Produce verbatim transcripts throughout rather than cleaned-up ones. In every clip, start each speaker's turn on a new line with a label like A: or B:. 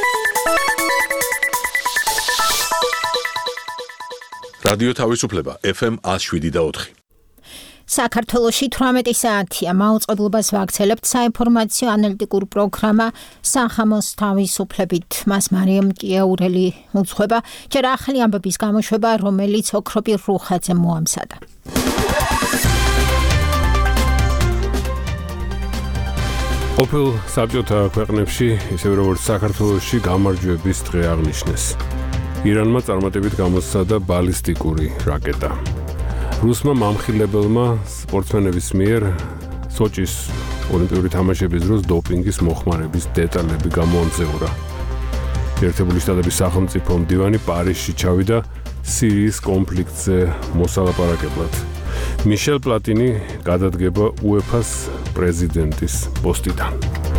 A: რადიო თავისუფლება ეფ ემ one oh seven და four.
B: საქართველოში თვრამეტი საათია მაუწყებლობას ვაქცელებთ საინფორმაციო ანალიტიკურ პროგრამა სახამოს თავისუფლებით. მას მარიამ კიაურელი უძღვება, ჯერ ახალი ამბების გამოშვება, რომელიც ოქროპირ რუხაძე მოამზადა.
C: ყოფილ საბჭოთა ქვეყნებში, ისევე როგორც საქართველოში, გამარჯვების დღე აღნიშნეს. ირანმა წარმატებით გამოსცადა ბალისტიკური რაკეტა. რუსმა მამხილებელმა სპორტსმენების მიერ სოჭის ოლიმპიური თამაშების დროს დოპინგის მოხმარების დეტალები გამოამზეურა. ერთებული შტატების სახელმწიფო მდივანი პარიზში ჩავიდა სირიის კონფლიქტზე მოსალაპარაკებლად. მიშელ პლატინი გადადგება უეფას პრეზიდენტის პოსტიდან.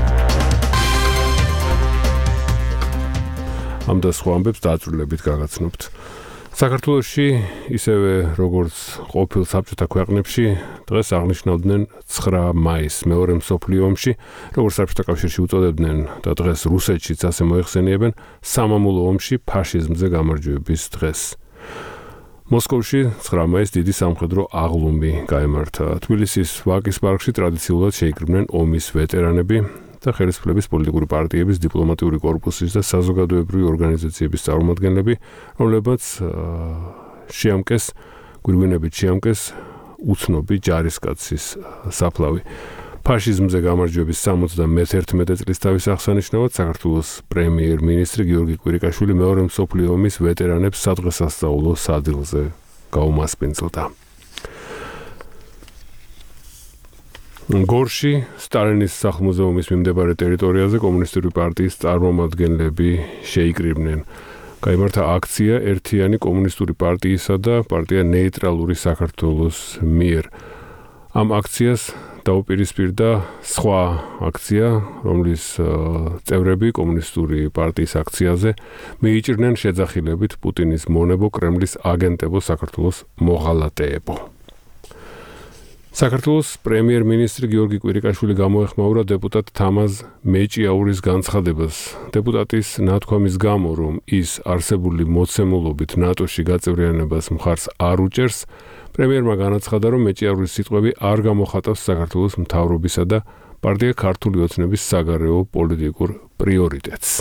C: ამ და სხვა ამბებს დაწვრილებით გაგაცნობთ. საქართველოში, ისევე როგორც ყოფილ საბჭოთა ქვეყნებში, დღეს აღნიშნავდნენ ცხრა მაისს მეორე მსოფლიო ომში, როგორც საბჭოთა კავშირში უწოდებდნენ და დღეს რუსეთშიც ასე მოიხსენიებენ სამამულო ომში ფაშიზმზე გამარჯვების დღეს. მოსკოვში ცხრა მაისს დიდი სამხედრო აღლუმი გაემართა. თბილისის ვაკის პარკში ტრადიციულად შეიკრიბნენ ომის ვეტერანები და ხელისუფლების პოლიტიკური პარტიების, დიპლომატიური კორპუსის და საზოგადოებრივი ორგანიზაციების წარმომადგენლები, რომლებიც შეამკეს, გვირგვინებით შეამკეს უცნობი ჯარისკაცის საფლავი. ფაშიზმზე გამარჯვების სამოცდამეერთმეტე წლისთავის აღსანიშნავად საქართველოს პრემიერ-მინისტრი გიორგი კვირიკაშვილი მეორე მსოფლიო ომის ვეტერანებს სადღესასწაულო სადილზე გაუმასპინძლდა. გორში, სტალინის სახლ-მუზეუმის მიმდებარე ტერიტორიაზე კომუნისტური პარტიის წარმომადგენლები შეიკრიბნენ. გაიმართა აქცია ერთიანი კომუნისტური პარტიისა და პარტია ნეიტრალური საქართველოს მიერ. ამ აქციას დაუპირისპირდა სხვა აქცია, რომლის წევრები კომუნისტური პარტიის აქციაზე მიიჭრნენ შეძახილებით პუტინის მონებო, კრემლის აგენტებო, საქართველოს მოღალატეებო. საქართველოს პრემიერ-მინისტრი გიორგი კვირიკაშვილი გამოეხმაურა დეპუტატ თამაზ მეჭიაურის განცხადებას. დეპუტატის ნათქვამის გამო, რომ ის არსებული მოცემულობით ნატოში გაწევრიანებას მხარს არ უჭერს, პრემიერმა განაცხადა, რომ მეჭიაურის სიტყვები არ გამოხატავს საქართველოს მთავრობისა და პარტია ქართული ოცნების საგარეო პოლიტიკურ პრიორიტეტს.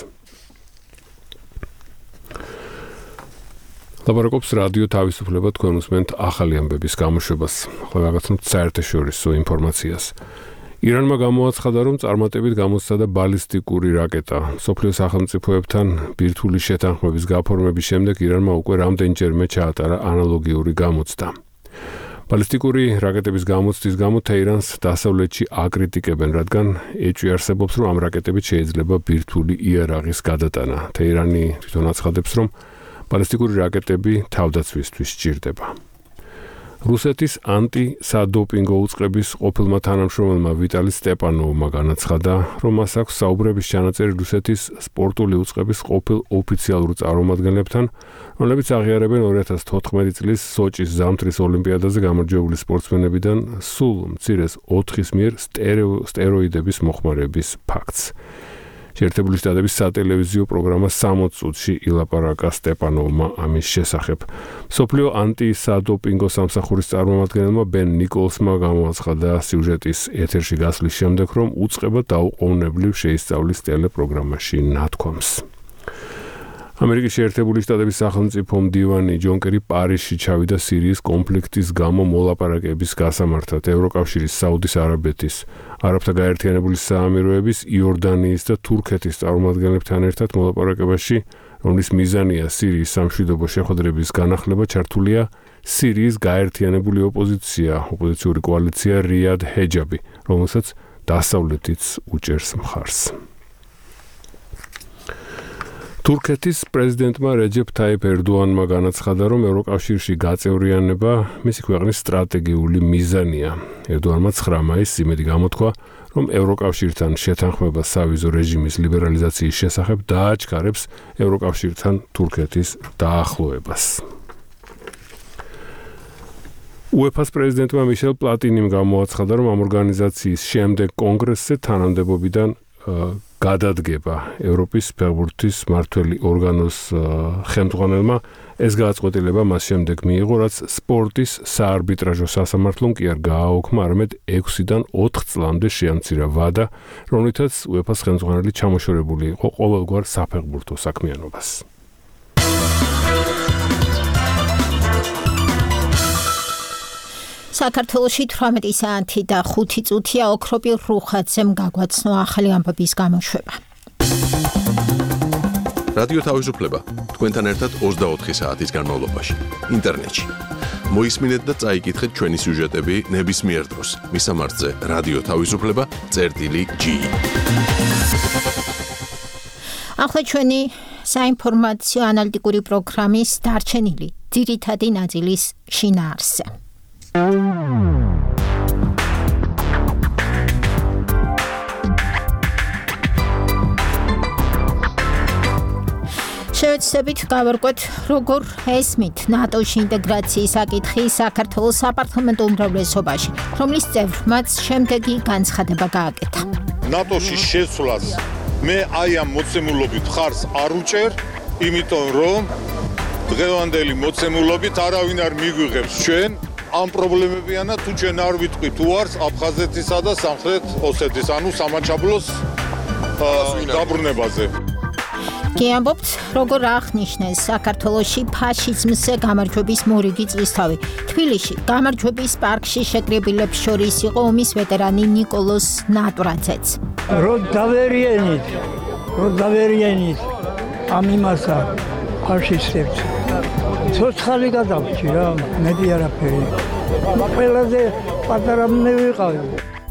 C: ლაპარაკობს რადიო თავისუფლება, თქვენ უსმენთ ახალი ამბების გამოშვებას. ახლა გაგაცნობთ საერთაშორისო ინფორმაციას. ირანმა გამოაცხადა, რომ წარმატებით გამოსცადა ბალისტიკური რაკეტა. მსოფლიო სახელმწიფოებთან ბირთვული შეთანხმების გაფორმების შემდეგ ირანმა უკვე რამდენჯერმე ჩაატარა ანალოგიური გამოცდა. ბალისტიკური რაკეტების გამოცდის გამო თეირანს დასავლეთში აკრიტიკებენ, რადგან ეჭვი არსებობს, რომ ამ რაკეტებით შეიძლება ბირთვული იარაღის გადატანა. თეირანი თვითონ აცხადებს, რომ ბალისტიკური რაკეტები თავდაცვისთვის სჭირდება. რუსეთის ანტი-სადოპინგო უწყების ყოფილმა თანამშრომელმა ვიტალი სტეპანოვმა განაცხადა, რომ მას აქვს საუბრების ჩანაწერი რუსეთის სპორტული უწყების ყოფილ ოფიციალურ წარმომადგენლებთან, რომლებიც აღიარებენ ორი ათას თოთხმეტი წლის სოჭის ზამთრის ოლიმპიადაზე გამარჯვებული სპორტსმენებიდან სულ მცირეს ოთხის მიერ სტეროიდების მოხმარების ფაქტს. ერთებული შტატების სატელევიზიო პროგრამა სამოც წუთში ილაპარაკა სტეპანოვმა ამის შესახებ. მსოფლიო ანტი-სადოპინგო სამსახურის წარმომადგენელმა ბენ ნიკოლსმა გამოაცხადა სიუჟეტის ეთერში გასვლის შემდეგ, რომ უწყება დაუყოვნებლივ შეისწავლის ტელეპროგრამაში ნათქვამს. ამერიკის ერთებული შტატების სახელმწიფო მდივანი ჯონ კერი პარიზში ჩავიდა სირიის კონფლიქტის გამო მოლაპარაკების გასამართად. ევროკავშირის, საუდის არაბეთის, არაბთა გაერთიანებული საამიროების, იორდანიის და თურქეთის წარმომადგენლებთან ერთად მოლაპარაკებაში, რომლის მიზანია სირიის სამშვიდობო შეხვედრების განახლება, ჩართულია სირიის გაერთიანებული ოპოზიცია, ოპოზიციური კოალიცია რიად ჰეჯაბი, რომელსაც დასავლეთიც უჭერს მხარს. თურქეთის პრეზიდენტმა რეჯეფ თაიფ ერდოანმა განაცხადა, რომ ევროკავშირში გაწევრიანება მისი ქვეყნის სტრატეგიული მიზანია. ერდოანმა ცხრა მაისს იმედი გამოთქვა, რომ ევროკავშირთან შეთანხმება სავიზო რეჟიმის ლიბერალიზაციის შესახებ დააჩქარებს ევროკავშირთან თურქეთის დაახლოებას. უეფას პრეზიდენტმა მიშელ პლატინიმ გამოაცხადა, რომ ამ ორგანიზაციის შემდეგ კონგრესზე თანამდებობიდან გადადგება ევროპის ფეხბურთის მმართველი ორგანოს ხელმძღვანელმა ეს გადაწყვეტილება მას შემდეგ მიიღო, რაც სპორტის საარბიტრაჟო სასამართლომ კი არ გააუქმა, არამედ ექვსიდან ოთხ წლამდე შეამცირა ვადა, რომლითაც უეფა-ს ხელმძღვანელი ჩამოშორებული იყო ყოველგვარ საფეხბურთო საქმიანობას.
B: საქართველოში თვრამეტი საათი და ხუთი წუთია ოქროპირ რუხაძემ გაგვაცნო ახალი ამბების გამოშვება.
A: რადიო თავისუფლება თქვენთან ერთად ოცდაოთხი საათის განმავლობაში ინტერნეტში. მოისმინეთ და წაიკითხეთ ჩვენი სიუჟეტები ნებისმიერ დროს. მისამართზე რადიო თავისუფლება წერტილი ჯი.
B: ახლა ჩვენი საინფორმაციო ანალიტიკური პროგრამის დარჩენილი ძირითადი ნაწილის შინაარსზე. შევეცდებით გავარკვეთ, როგორ ესმით ნატოში ინტეგრაციის საკითხი საქართველოს საპარლამენტო უმრავლესობაში, რომლის წევრმაც შემდეგი განცხადება გააკეთა.
D: ნატოში შესვლას მე აი ამ მოცემულობით ხარს არ უჭერ, იმიტომ რომ დღევანდელი მოცემულობით არავინ არ მიგვიღებს ჩვენ ამ პრობლემებიანა თუ ჩვენ არ ვიტყვით უარს აფხაზეთისა და სამხრეთ ოსეთის, ანუ სამაჩაბლოს დაბრუნებაზე.
B: კი ამბობთ, როგორ აღნიშნეს საქართველოში ფაშიზმზე გამარჯვების მორიგი წლისთავი. თბილისში გამარჯვების პარკში შეკრებილებს შორის იყო ომის ვეტერანი ნიკოლოზ ნატრაძეც.
E: რო დავერიენით, რო დავერიენით ამ იმასა ფაშისტებს. ცოცხალი გადავჭი რა, მეტი არაფერი. ყველაზე პატარა მე ვიყავი.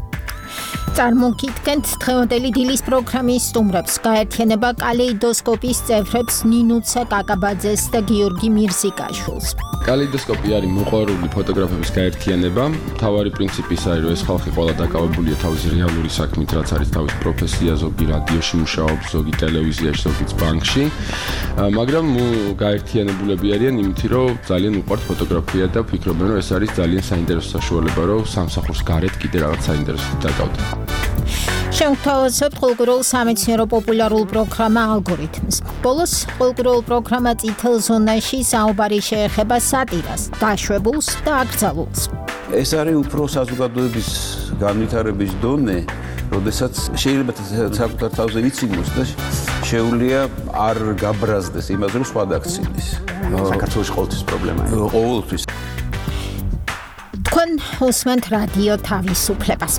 E: წარმოგიდგენთ დღევანდელი დილის პროგრამის სტუმრებს. გაერთიანება კალეიდოსკოპის წევრებს ნინუცა კაკაბაძეს და გიორგი მირზიკაშვილს.
F: კალეიდოსკოპი არის მოყვარული ფოტოგრაფების გაერთიანება. მთავარი პრინციპი ის არის, რომ ეს ხალხი ყველა დაკავებულია თავისი რეალური საქმით, რაც არის თავის პროფესია, ზოგი რადიოში მუშაობს, ზოგი ტელევიზიაში, ზოგი ბანკში. მაგრამ გაერთიანებულები არიან იმით, რომ ძალიან უყვართ ფოტოგრაფია და ფიქრობენ, რომ ეს არის ძალიან საინტერესო საშუალება, რომ სამსახურს გარეთ კიდე რაღაც საინტერესო დაკავდეთ.
B: შევთავაზებთ ყოველგვარულ სამეცნიერო პოპულარულ პროგრამა ალგორითმს. ბოლოს ყოველგვარულ პროგრამა წითელ ზონაში საუბარი შეეხება სატირას, დაშვებულს და აკრძალულს.
G: ეს არის უფრო საზოგადოების განვითარების დონე, როდესაც შეიძლება საკუთარ თავზე იცინოს და შეუძლია არ გაბრაზდეს იმას, რომ სხვა დაქცინის. საქართველოს ყოველთვის პრობლემაა. ყოველთვის.
B: თქვენ უსმენთ რადიო თავისუფლებას.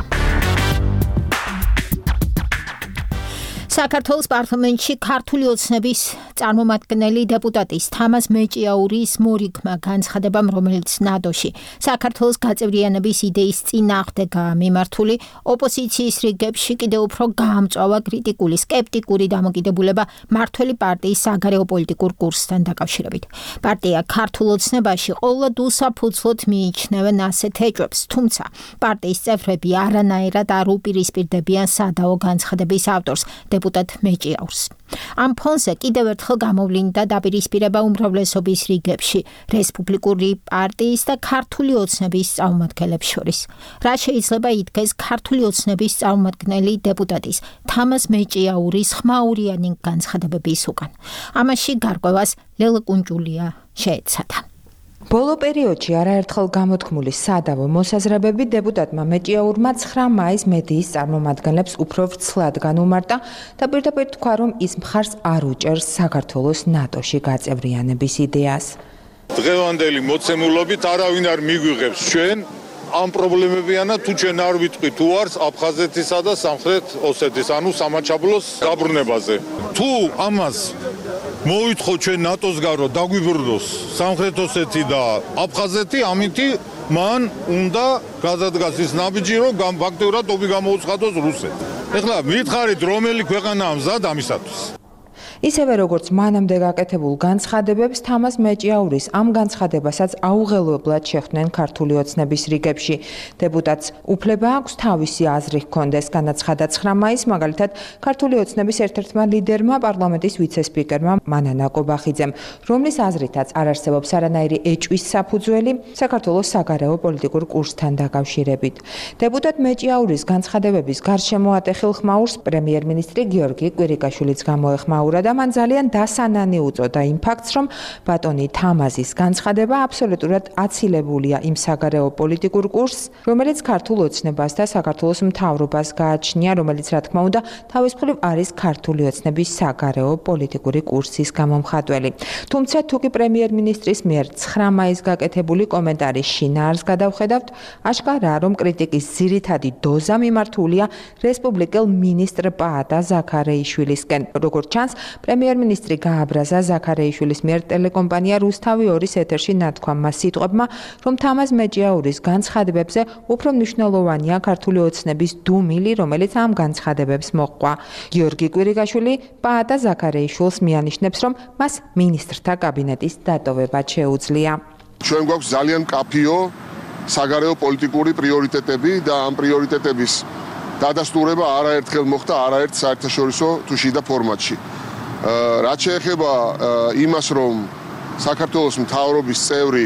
B: საქართველოს პარლამენტში ქართული ოცნების წარმომადგენელი დეპუტატის თამაზ მეჭიაურის მორიგმა განცხადებამ, რომელიც ნადოში საქართველოს გაწევრიანების იდეის წინააღმდეგაა მიმართული, ოპოზიციის რიგებში კიდევ უფრო გაამწვავა კრიტიკული, სკეპტიკური დამოკიდებულება მმართველი პარტიის საგარეო პოლიტიკურ კურსთან დაკავშირებით. პარტია ქართულ ოცნებაში ყოველად უსაფუძვლოდ მიიჩნევენ ასეთ ეჭვებს, თუმცა პარტიის წევრები არანაირად არ უპირისპირდებიან სადაო განცხადების ავტორს, დეპუტატ მეჭიაურს. ამ ფონზე კიდევ ერთხელ გამოვლინდა დაპირისპირება უმრავლესობის რიგებში რესპუბლიკური პარტიის და ქართული ოცნების წარმომადგენლებს შორის. რა შეიძლება ითქეს ქართული ოცნების წარმომადგენელი დეპუტატის თამაზ მეჭიაურის ხმაურიანი განცხადებების უკან. ამაში გარკვევას ლელა კუნჭულია შეეცადა.
H: ბოლო პერიოდში არაერთხელ გამოთქმული სადავო მოსაზრებები დეპუტატმა მეჭიაურმა ცხრა მაისს მედიის წარმომადგენლებს უფრო ვრცლად განუმარტა და პირდაპირ თქვა, რომ ის მხარს არ უჭერს საქართველოს ნატოში გაწევრიანების იდეას.
D: დღევანდელი მოცემულობით არავინ არ მიგვიღებს ჩვენ ამ პრობლემებიანა თუ ჩვენ არ ვიტყვით უარს აფხაზეთისა და სამხრეთ ოსეთის, ანუ სამაჩაბლოს დაბრუნებაზე. თუ ამას მოვითხოვ ჩვენ ნატოსგან რომ დაგვიბრუნოს სამხრეთ ოსეთი და აფხაზეთი, ამითი მან უნდა გადადგას ის ნაბიჯი, რომ ფაქტიურად ომი გამოუცხადოს რუსეთს. ეხლა მითხარით, რომელი ქვეყანაა მზად ამისათვის?
H: ისევე როგორც მანამდე გაკეთებულ განცხადებებს, თამაზ მეჭიაურის ამ განცხადებასაც აუღელებლად შეხვდნენ ქართული ოცნების რიგებში. დეპუტატს უფლება აქვს თავისი აზრი ჰქონდეს, განაცხადა ცხრა მაისს, მაგალითად, ქართული ოცნების ერთ-ერთმა ლიდერმა, პარლამენტის ვიცე-სპიკერმა მანანა კობახიძემ, რომლის აზრითაც არ არსებობს არანაირი ეჭვის საფუძველი საქართველოს საგარეო პოლიტიკურ კურსთან დაკავშირებით. დეპუტატ მეჭიაურის განცხადებების გარშემო ატეხილ ხმაურს პრემიერ-მინისტრი გიორგი კვირიკაშვილიც გამოეხმაურა და მან ძალიან დასანანი უწოდა იმ ფაქტს, რომ ბატონი თამაზის განცხადება აბსოლუტურად აცილებულია იმ საგარეო პოლიტიკურ კურსს, რომელიც ქართულ ოცნებას და საქართველოს მთავრობას გააჩნია, რომელიც რა თქმა უნდა თავისუფლად არის ქართული ოცნების საგარეო პოლიტიკური კურსის გამომხატველი. თუმცა თუკი პრემიერ-მინისტრის მიერ ცხრა მაისს გაკეთებული კომენტარის შინაარსს გადავხედავთ, აშკარაა, რომ კრიტიკის ძირითადი დოზა მიმართულია რესპუბლიკელ მინისტრ პაატა ზაქარეიშვილისკენ. როგორც ჩანს, პრემიერ-მინისტრი გააბრაზა ზაქარეიშვილის მიერ ტელეკომპანია რუსთავი ორის ეთერში ნათქვამმა სიტყვებმა, რომ თამაზ მეჭიაურის განცხადებებზე უფრო მნიშვნელოვანია ქართული ოცნების დუმილი, რომელიც ამ განცხადებებს მოჰყვა. გიორგი კვირიკაშვილი პაატა ზაქარეიშვილს მიანიშნებს, რომ მას მინისტრთა კაბინეტის დატოვება შეუძლია.
I: ჩვენ გვაქვს ძალიან მკაფიო საგარეო პოლიტიკური პრიორიტეტები და ამ პრიორიტეტების დადასტურება არაერთხელ მოხდა არაერთ საერთაშორისო თუ შიდა ფორმატში. რაც შეეხება იმას, რომ საქართველოს მთავრობის წევრი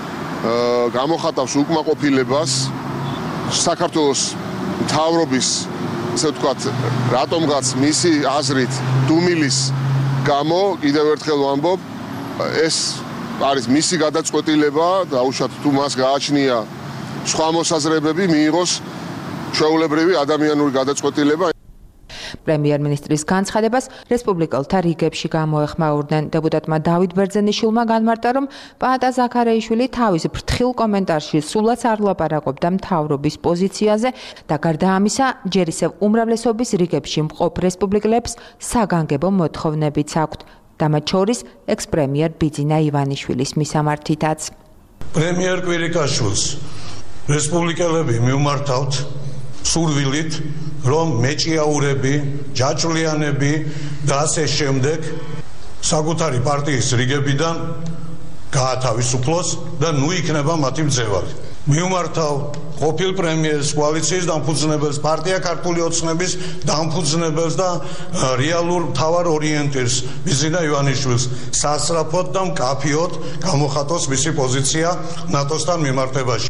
I: გამოხატავს უკმაყოფილებას საქართველოს მთავრობის, ასე ვთქვათ, რატომღაც მისი აზრით დუმილის გამო, კიდევ ერთხელ ვამბობ, ეს არის მისი გადაწყვეტილება და უშუალოდ თუ მას გააჩნია სხვა მოსაზრებები, მიიღოს ჩვეულებრივი ადამიანური გადაწყვეტილება.
H: პრემიერ-მინისტრის განცხადებას რესპუბლიკელთა რიგებში გამოეხმაურდნენ. დეპუტატმა დავით ბერძენიშვილმა განმარტა, რომ პაატა ზაქარეიშვილი თავის ფრთხილ კომენტარში სულაც არ ლაპარაკობდა მთავრობის პოზიციაზე და გარდა ამისა, ჯერ ისევ უმრავლესობის რიგებში მყოფ რესპუბლიკელებს საგანგებო მოთხოვნებიც აქვთ. და მათ შორის ექს-პრემიერ ბიძინა ივანიშვილის მისამართითაც.
J: პრემიერ კვირიკაშვილს რესპუბლიკელები მივმართავთ სურვილით, რომ მეჭიაურები, ჯაჭვლიანები და ასე შემდეგ საკუთარი პარტიის რიგებიდან გაათავისუფლოს და ნუ იქნება მათი მძევალი. მივმართავ ყოფილ პრემიერს, კოალიციის დამფუძნებელს, პარტია ქართული ოცნების დამფუძნებელს და რეალურ მთავარ ორიენტირს ბიძინა ივანიშვილს სასწრაფოდ და მკაფიოდ გამოხატოს მისი პოზიცია ნატოსთან მიმართებაში.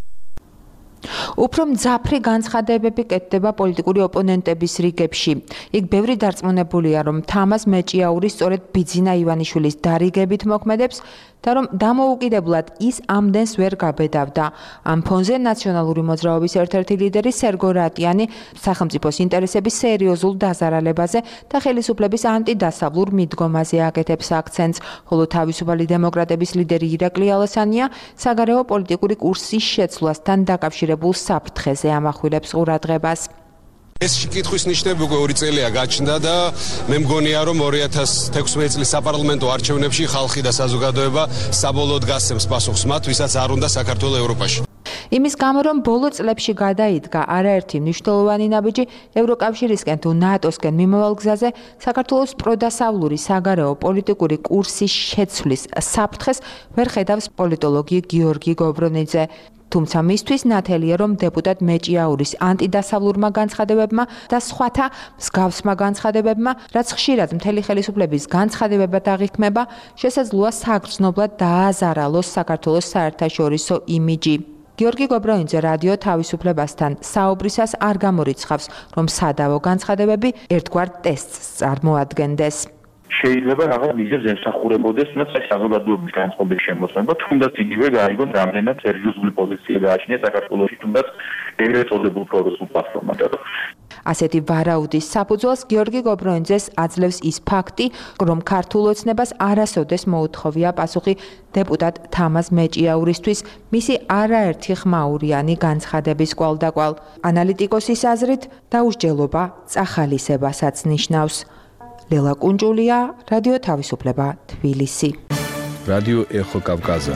H: უფრო მძაფრი განცხადებები კეთდება პოლიტიკური ოპონენტების რიგებში. იქ ბევრი დარწმუნებულია, რომ თამაზ მეჭიაური სწორედ ბიძინა ივანიშვილის დარიგებით მოქმედებს და რომ დამოუკიდებლად ის ამდენს ვერ გაბედავდა. ამ ფონზე ნაციონალური მოძრაობის ერთ-ერთი ლიდერი სერგო რატიანი სახელმწიფოს ინტერესების სერიოზულ დაზარალებაზე და ხელისუფლების ანტიდასავლურ მიდგომაზე აკეთებს აქცენტს, ხოლო თავისუფალი დემოკრატების ლიდერი ირაკლი ალასანია საგარეო პოლიტიკური კურსის შეცვლასთან დაკავშირებულ საფრთხეზე ამახვილებს ყურადღებას.
K: ეს კითხვის ნიშნები უკვე ორი წელია გაჩნდა და მე მგონია, რომ ორი ათას თექვსმეტი წლის საპარლამენტო არჩევნებში ხალხი და საზოგადოება საბოლოოდ გასცემს პასუხს მათ, ვისაც არ უნდა საქართველო ევროპაში.
H: იმის გამო, რომ ბოლო წლებში გადაიდგა არაერთი მნიშვნელოვანი ნაბიჯი ევროკავშირისკენ თუ ნატოსკენ მიმავალ გზაზე, საქართველოს პროდასავლური საგარეო პოლიტიკური კურსის შეცვლის საფრთხეს ვერ ხედავს პოლიტოლოგი გიორგი გობრონიძე. თუმცა მისთვის ნათელია, რომ დეპუტატ მეჭიაურის ანტიდასავლურმა განცხადებებმა და სხვათა მსგავსმა განცხადებებმა, რაც ხშირად მთელი ხელისუფლების განცხადებებად აღიქმება, შესაძლოა საგრძნობლად დააზარალოს საქართველოს საერთაშორისო იმიჯი. გიორგი გობრონიძე რადიო თავისუფლებასთან საუბრისას არ გამორიცხავს, რომ სადავო განცხადებები ერთგვარ ტესტს წარმოადგენდეს.
L: შეიძლება რაღაც მიზეზს ემსახურებოდეს, თუნდაც ეს საზოგადოების განწყობის შემოსება, თუნდაც იგივე გაიგონ რამდენად სერიოზული პოზიცია გააჩნია საქართველოში, თუნდაც ეგრეთ წოდებულ პროგრესულ პლატფორმაზე.
H: ასეთი ვარაუდის საფუძველს გიორგი გობრონიძეს აძლევს ის ფაქტი, რომ ქართულ ოცნებას არასოდეს მოუთხოვია პასუხი დეპუტატ თამაზ მეჭიაურისთვის მისი არაერთი ხმაურიანი განცხადების კვალდაკვალ. ანალიტიკოსის აზრით, დაუსჯელობა წახალისებასაც ნიშნავს. ლელა კუნჯულია, რადიო თავისუფლება, თბილისი.
M: რადიო ეხო კავკაზა.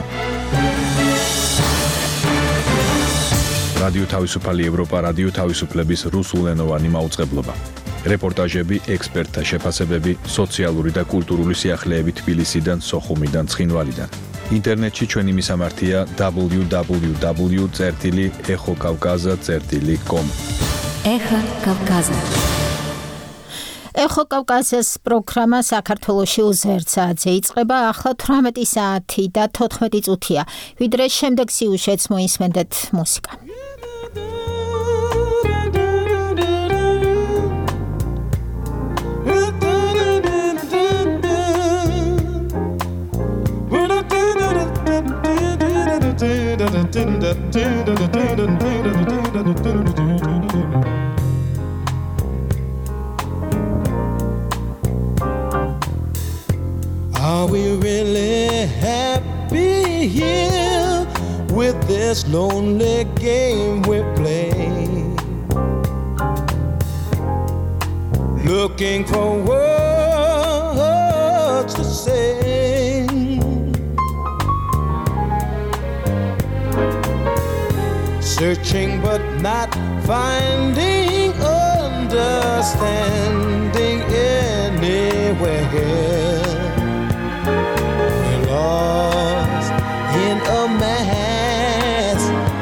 M: რადიო თავისუფალი ევროპა, რადიო თავისუფლების რუსულენოვანი მაუწყებლობა. რეპორტაჟები, ექსპერტთა შეფასებები, სოციალური და კულტურული სიახლეები თბილისიდან, სოხუმიდან, ცხინვალიდან. ინტერნეტში ჩვენი მისამართია double-u double-u double-u წერტილი ეხო კავკაზა წერტილი com.
B: ეხო კავკაზა. ეხო კავკაზის პროგრამა საქართველოში უზერთ საათზე იწყება, ახლა თვრამეტი საათი და თოთხმეტი წუთია. ვიდრე შემდეგ სიუჟეტს მოისმენდეთ მუსიკა.
N: Are we really happy here with this lonely game we play? Looking for words to say, searching but not finding understanding anywhere. We're lost in a mass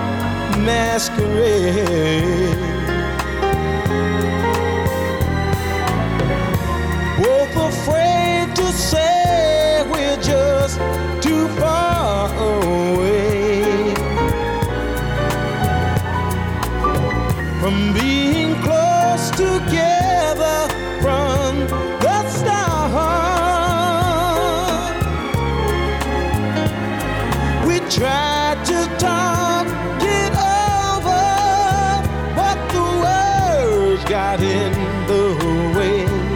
N: masquerade. Both afraid to say we're just too far away from being close together from the start. We tried to talk it over, but the words got in the way.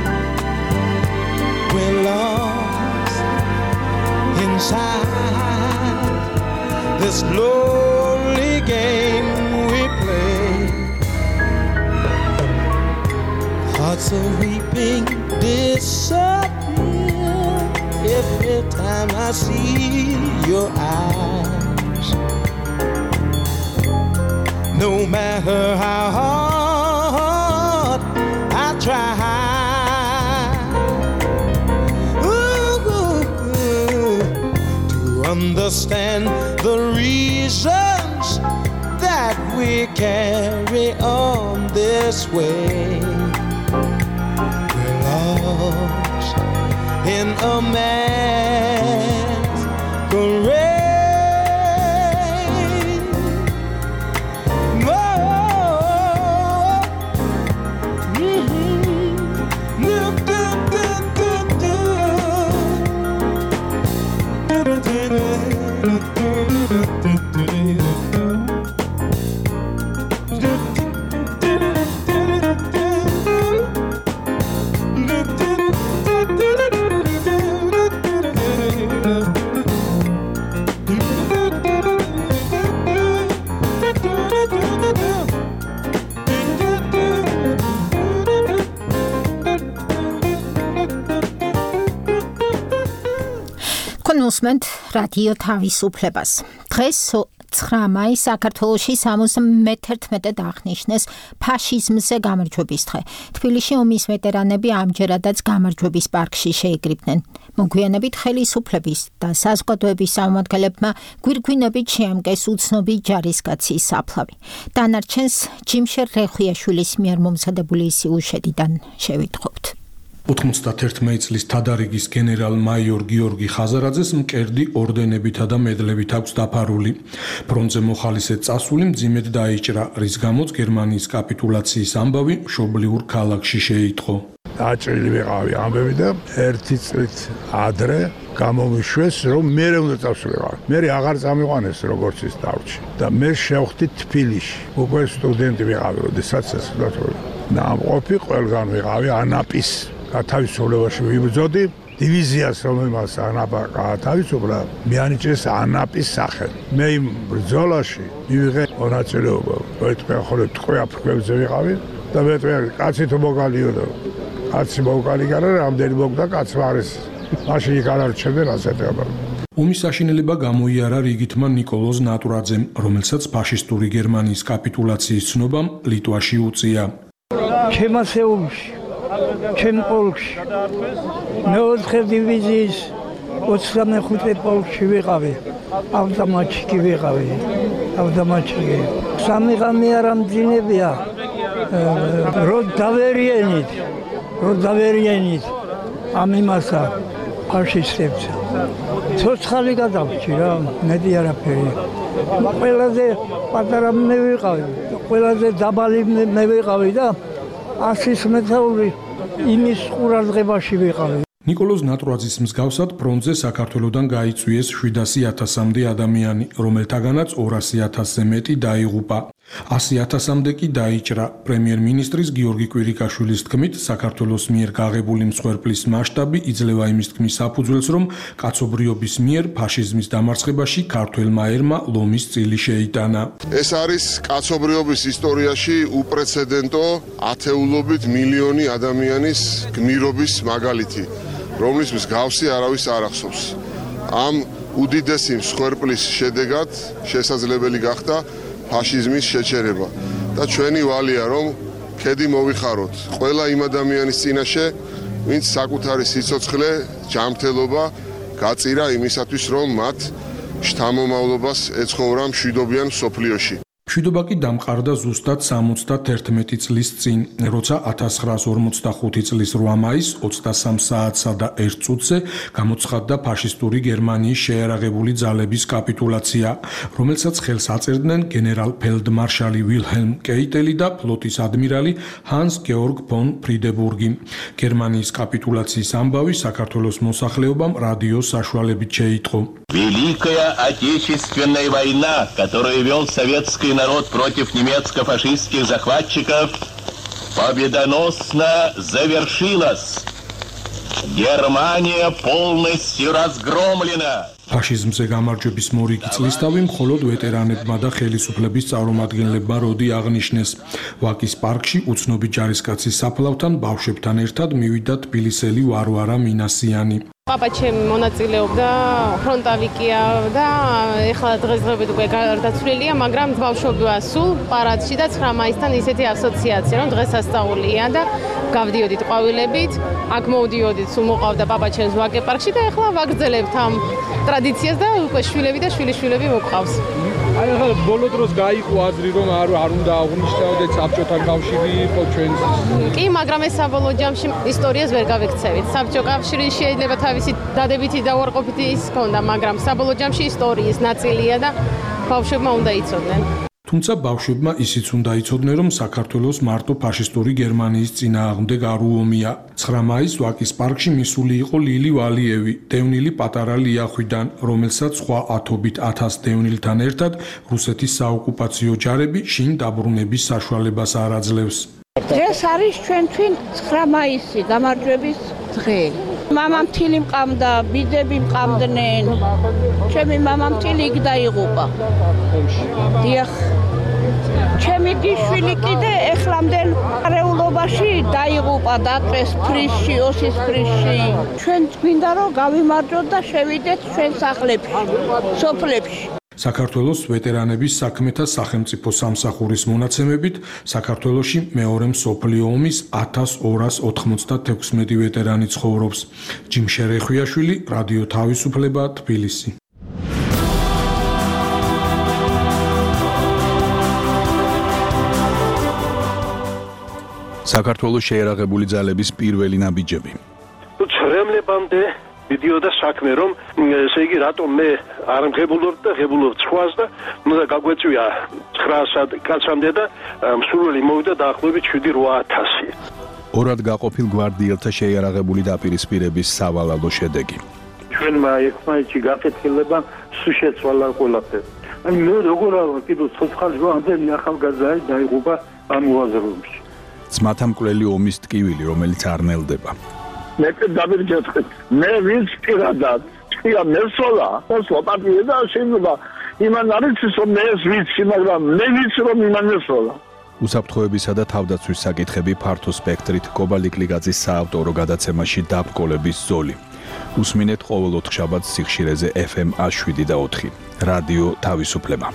N: We're lost inside this lonely game we play. Hearts are weeping, disappear every time I see your eyes. No matter how hard I try, understand the reasons that we carry on this way. We're lost in a masquerade.
B: უსმენთ რადიო თავისუფლებას. დღეს ცხრა მაი საქართველოში სამოცმეთერთმეტედ აღნიშნეს ფაშიზმზე გამარჯვების დღე. თბილისში ომის ვეტერანები ამჯერადაც გამარჯვების პარკში შეიკრიბნენ. მოგვიანებით ხელისუფლების და საზოგადოების წარმომადგენლებმა გვირგვინებით შეამკეს უცნობი ჯარისკაცის საფლავი. დანარჩენს ჯიმშერ რეხვიაშვილის მიერ მომზადებული სიუჟეტიდან შევიტყობთ.
O: ოთხმოცდაერთი წლის თადარიგის გენერალ-მაიორ გიორგი ხაზარაძეს მკერდი ორდენებითა და მედლებით აქვს დაფარული. ფრონტზე მოხალისედ წასული მძიმედ დაიჭრა, რის გამოც გერმანიის კაპიტულაციის ამბავი მშობლიურ ქალაქში შეიტყო.
P: დაჭრილი ვიყავი ამბები და ერთი წლით ადრე გამომიშვეს, რომ მე უნდა წავსულიყავი. მე აღარ წამიყვანეს როგორც ის დავრჩი და მე შევხვდი თბილისში. უკვე სტუდენტი ვიყავი, როდესაც ეს ნამყოფი ყველგან ვიყავი ანაპის გათავისუფლებაში ვიბრძოდი. დივიზიას რომელმაც ანაპა გათავისუფლა, მიანიჭეს ანაპის სახელი. მე იმ ბრძოლაში მივიღე მონაწილეობა. მოიტყვია ხოლმე ტყვია ფრქვებზე ვიყავი და მეტყვია კაცი თუ მოგალიო და კაცი მოგალი განა რამდენი მოგდა კაცმა არის. მაშინ იქ არ არჩევდა ასეთება.
O: ომის საშინელება გამოიარა რიგითმა ნიკოლოზ ნატურაძემ, რომელსაც ფაშისტური გერმანიის კაპიტულაციის ცნობამ ლიტვაში უწია.
Q: ჩემასეუმში ჩემ პოლკში. მეოთხე დივიზიის ოცდამეხუთე პოლკში ვიყავი. ავტომატში ვიყავი. ავტომატში. სამი ღამე არ ამძინებია. რო დავერიენით. რო დავერიენით. ამ იმასა ფაშისტებს. ცოცხალი გადავჭი რა, მეტი არაფერი. ყველაზე პატარა მე ვიყავი. ყველაზე დაბალი მე ვიყავი და ასის მეთაური იმის ყურადღებაში ვიყავი.
O: ნიკოლოზ ნატრვაძის მსგავსად ფრონტზე საქართველოსდან გაიწვიეს შვიდასი ათასამდე ადამიანი, რომელთაგანაც ორასი ათასზე მეტი დაიღუპა. ასი ათასამდე კი დაიჭრა. პრემიერ-მინისტრის გიორგი კვირიკაშვილის თქმით, საქართველოს მიერ გაღებული მსხვერპლის მასშტაბი იძლევა იმის თქმის საფუძველს, რომ კაცობრიობის მიერ ფაშიზმის დამარცხებაში ქართველმა ერმა ლომის წილი შეიტანა.
I: ეს არის კაცობრიობის ისტორიაში უპრეცედენტო ათეულობით მილიონი ადამიანის გმირობის მაგალითი, რომლის მსგავსი არავის არ ახსოვს. ამ უდიდესი მსხვერპლის შედეგად შესაძლებელი გახდა ფაშიზმის შეჩერება და ჩვენი ვალია რომ ქედი მოვიხაროთ ყველა იმ ადამიანის წინაშე, ვინც საკუთარი სიცოცხლე, ჯანმრთელობა გაწირა იმისათვის, რომ მათ შთამომავლობას ეცხოვრა მშვიდობიან მსოფლიოში.
O: მშვიდობა კი დამყარდა ზუსტად სამოცდაერთმეტი წლის წინ, როცა ათას ცხრაას ორმოცდახუთი წლის რვა მაისს ოცდასამ საათსა და ერთ წუთზე გამოცხადდა ფაშისტური გერმანიის შეიარაღებული ძალების კაპიტულაცია, რომელსაც ხელს აწერდნენ გენერალ-ფელდმარშალი ვილჰელმ კეიტელი და ფლოტის ადმირალი ჰანს გეორგ ფონ ფრიდებურგი. გერმანიის კაპიტულაციის ამბავი საქართველოს მოსახლეობამ რადიოს საშუალებით შეიტყო.
R: Великая Отечественная война, которую вел советский народ против немецко-фашистских захватчиков, победоносно завершилась. Германия полностью разгромлена.
O: ფაშიზმზე გამარჯვების მორიგი წლისთავი მხოლოდ ვეტერანებმა და ხელისუფლების წარმომადგენლებმა როდი აღნიშნეს. ვაკის პარკში უცნობი ჯარისკაცის საფლავთან ბავშვებთან ერთად მივიდა თბილისელი ვარვარა მინასიანი.
S: პაპაჩემ მონაწილეობდა ფრონტავიკია და ეხლა დღესდღეობით უკვე გარდაცვლილია, მაგრამ ბავშვობა სულ პარადში და ცხრა მაისთან ისეთი ასოციაცია, რომ დღესასწაულია და გავდიოდით ყვავილებით, აქ მოვდიოდით, სულ მოყავდა პაპაჩემს ვაკე პარკში და ეხლა ვაგრძელებთ ამ ტრადიციას და უკვე შვილები და შვილიშვილები მოყავს.
T: აი ახლა ბოლო დროს გაიყო აზრი, რომ არ არ უნდა აღნიშნავდეთ საბჭოთა კავშირი იყო ჩვენს.
S: კი, მაგრამ ეს საბოლოო ჯამში ისტორიას ვერ გავექცევით. საბჭო კავშირი შეიძლება თავისი დადებითი და უარყოფითი ის ჰქონდა, მაგრამ საბოლოო ჯამში ისტორიის ნაწილია და ბავშვებმა უნდა იცოდნენ.
O: თუმცა ბავშვებმა ისიც უნდა იცოდნენ, რომ საქართველოს მარტო ფაშისტური გერმანიის წინააღმდეგ არ უომია. ცხრა მაისს ვაკის პარკში მისული იყო ლილი ვალიევი, დევნილი პატარა ლიახვიდან, რომელსაც სხვა ათობით ათას დევნილთან ერთად რუსეთის საოკუპაციო ჯარები შინ დაბრუნების საშუალებას არ აძლევს.
U: დღეს არის ჩვენთვის ცხრა მაისი, გამარჯვების დღე. მამამთილი მყავდა, ბიძები მყავდნენ. ჩემი მამამთილი იქ დაიღუპა. დიახ. ჩემი დიშვილი კიდე ეხლამდელ არეულობაში დაიღუპა, დაწვეს ფრისში, ოსის ფრისში. ჩვენ გვინდა რომ გავიმარჯვოთ და შევიდეთ ჩვენ სახლებში, სოფლებში.
O: საქართველოს ვეტერანების საქმეთა სახელმწიფო სამსახურის მონაცემებით, საქართველოში მეორე მსოფლიო ომის ათას ორას ოთხმოცდათექვსმეტი ვეტერანი ცხოვრობს. ჯიმ შერეხვიაშვილი, რადიო თავისუფლება, თბილისი.
M: საქართველოს შეიარაღებული ძალების პირველი ნაბიჯები.
V: ცრემლებამდე მიდიოდა საქმე, რომ ესე იგი რატომ მე არ მღებულობ და ღებულობ სხვას და უნდა გაგვეწვია ცხრაასა კაცამდე და მსურველი მოვიდა დაახლოებით შვიდი რვა ათასი.
M: ორად გაყოფილ გვარდიელთა შეიარაღებული დაპირისპირების სავალალო შედეგი.
V: ჩვენმა ერთმანეთში გაკეთილება სულ შეცვალა ყველაფერი. აი მე როგორ არა კიდევ ცოცხალი ამდენი ახალგაზრდა დაიღუპა ამ უაზროებში.
M: ძმათა მკვლელი ომის ტკივილი, რომელიც არ ნელდება.
W: მე დავირჯეთქეთ. მე ვინც პირადად ჭია მესოლა, ოსო პარტია და შეიძლება იმან არის რომ მე ეს ვიცი, მაგრამ მე ვიცი რომ იმან მესოლა.
M: უსაფრთხოებისა და თავდაცვის საკითხები ფართო სპექტრით კობალიკლიგაძის საავტორო გადაცემაში დაბკოლების ზოლი. უსმინეთ ყოველ ოთხშაბათს სიხშირეზე ეფ ემ შვიდ და ოთხი. რადიო თავისუფლება.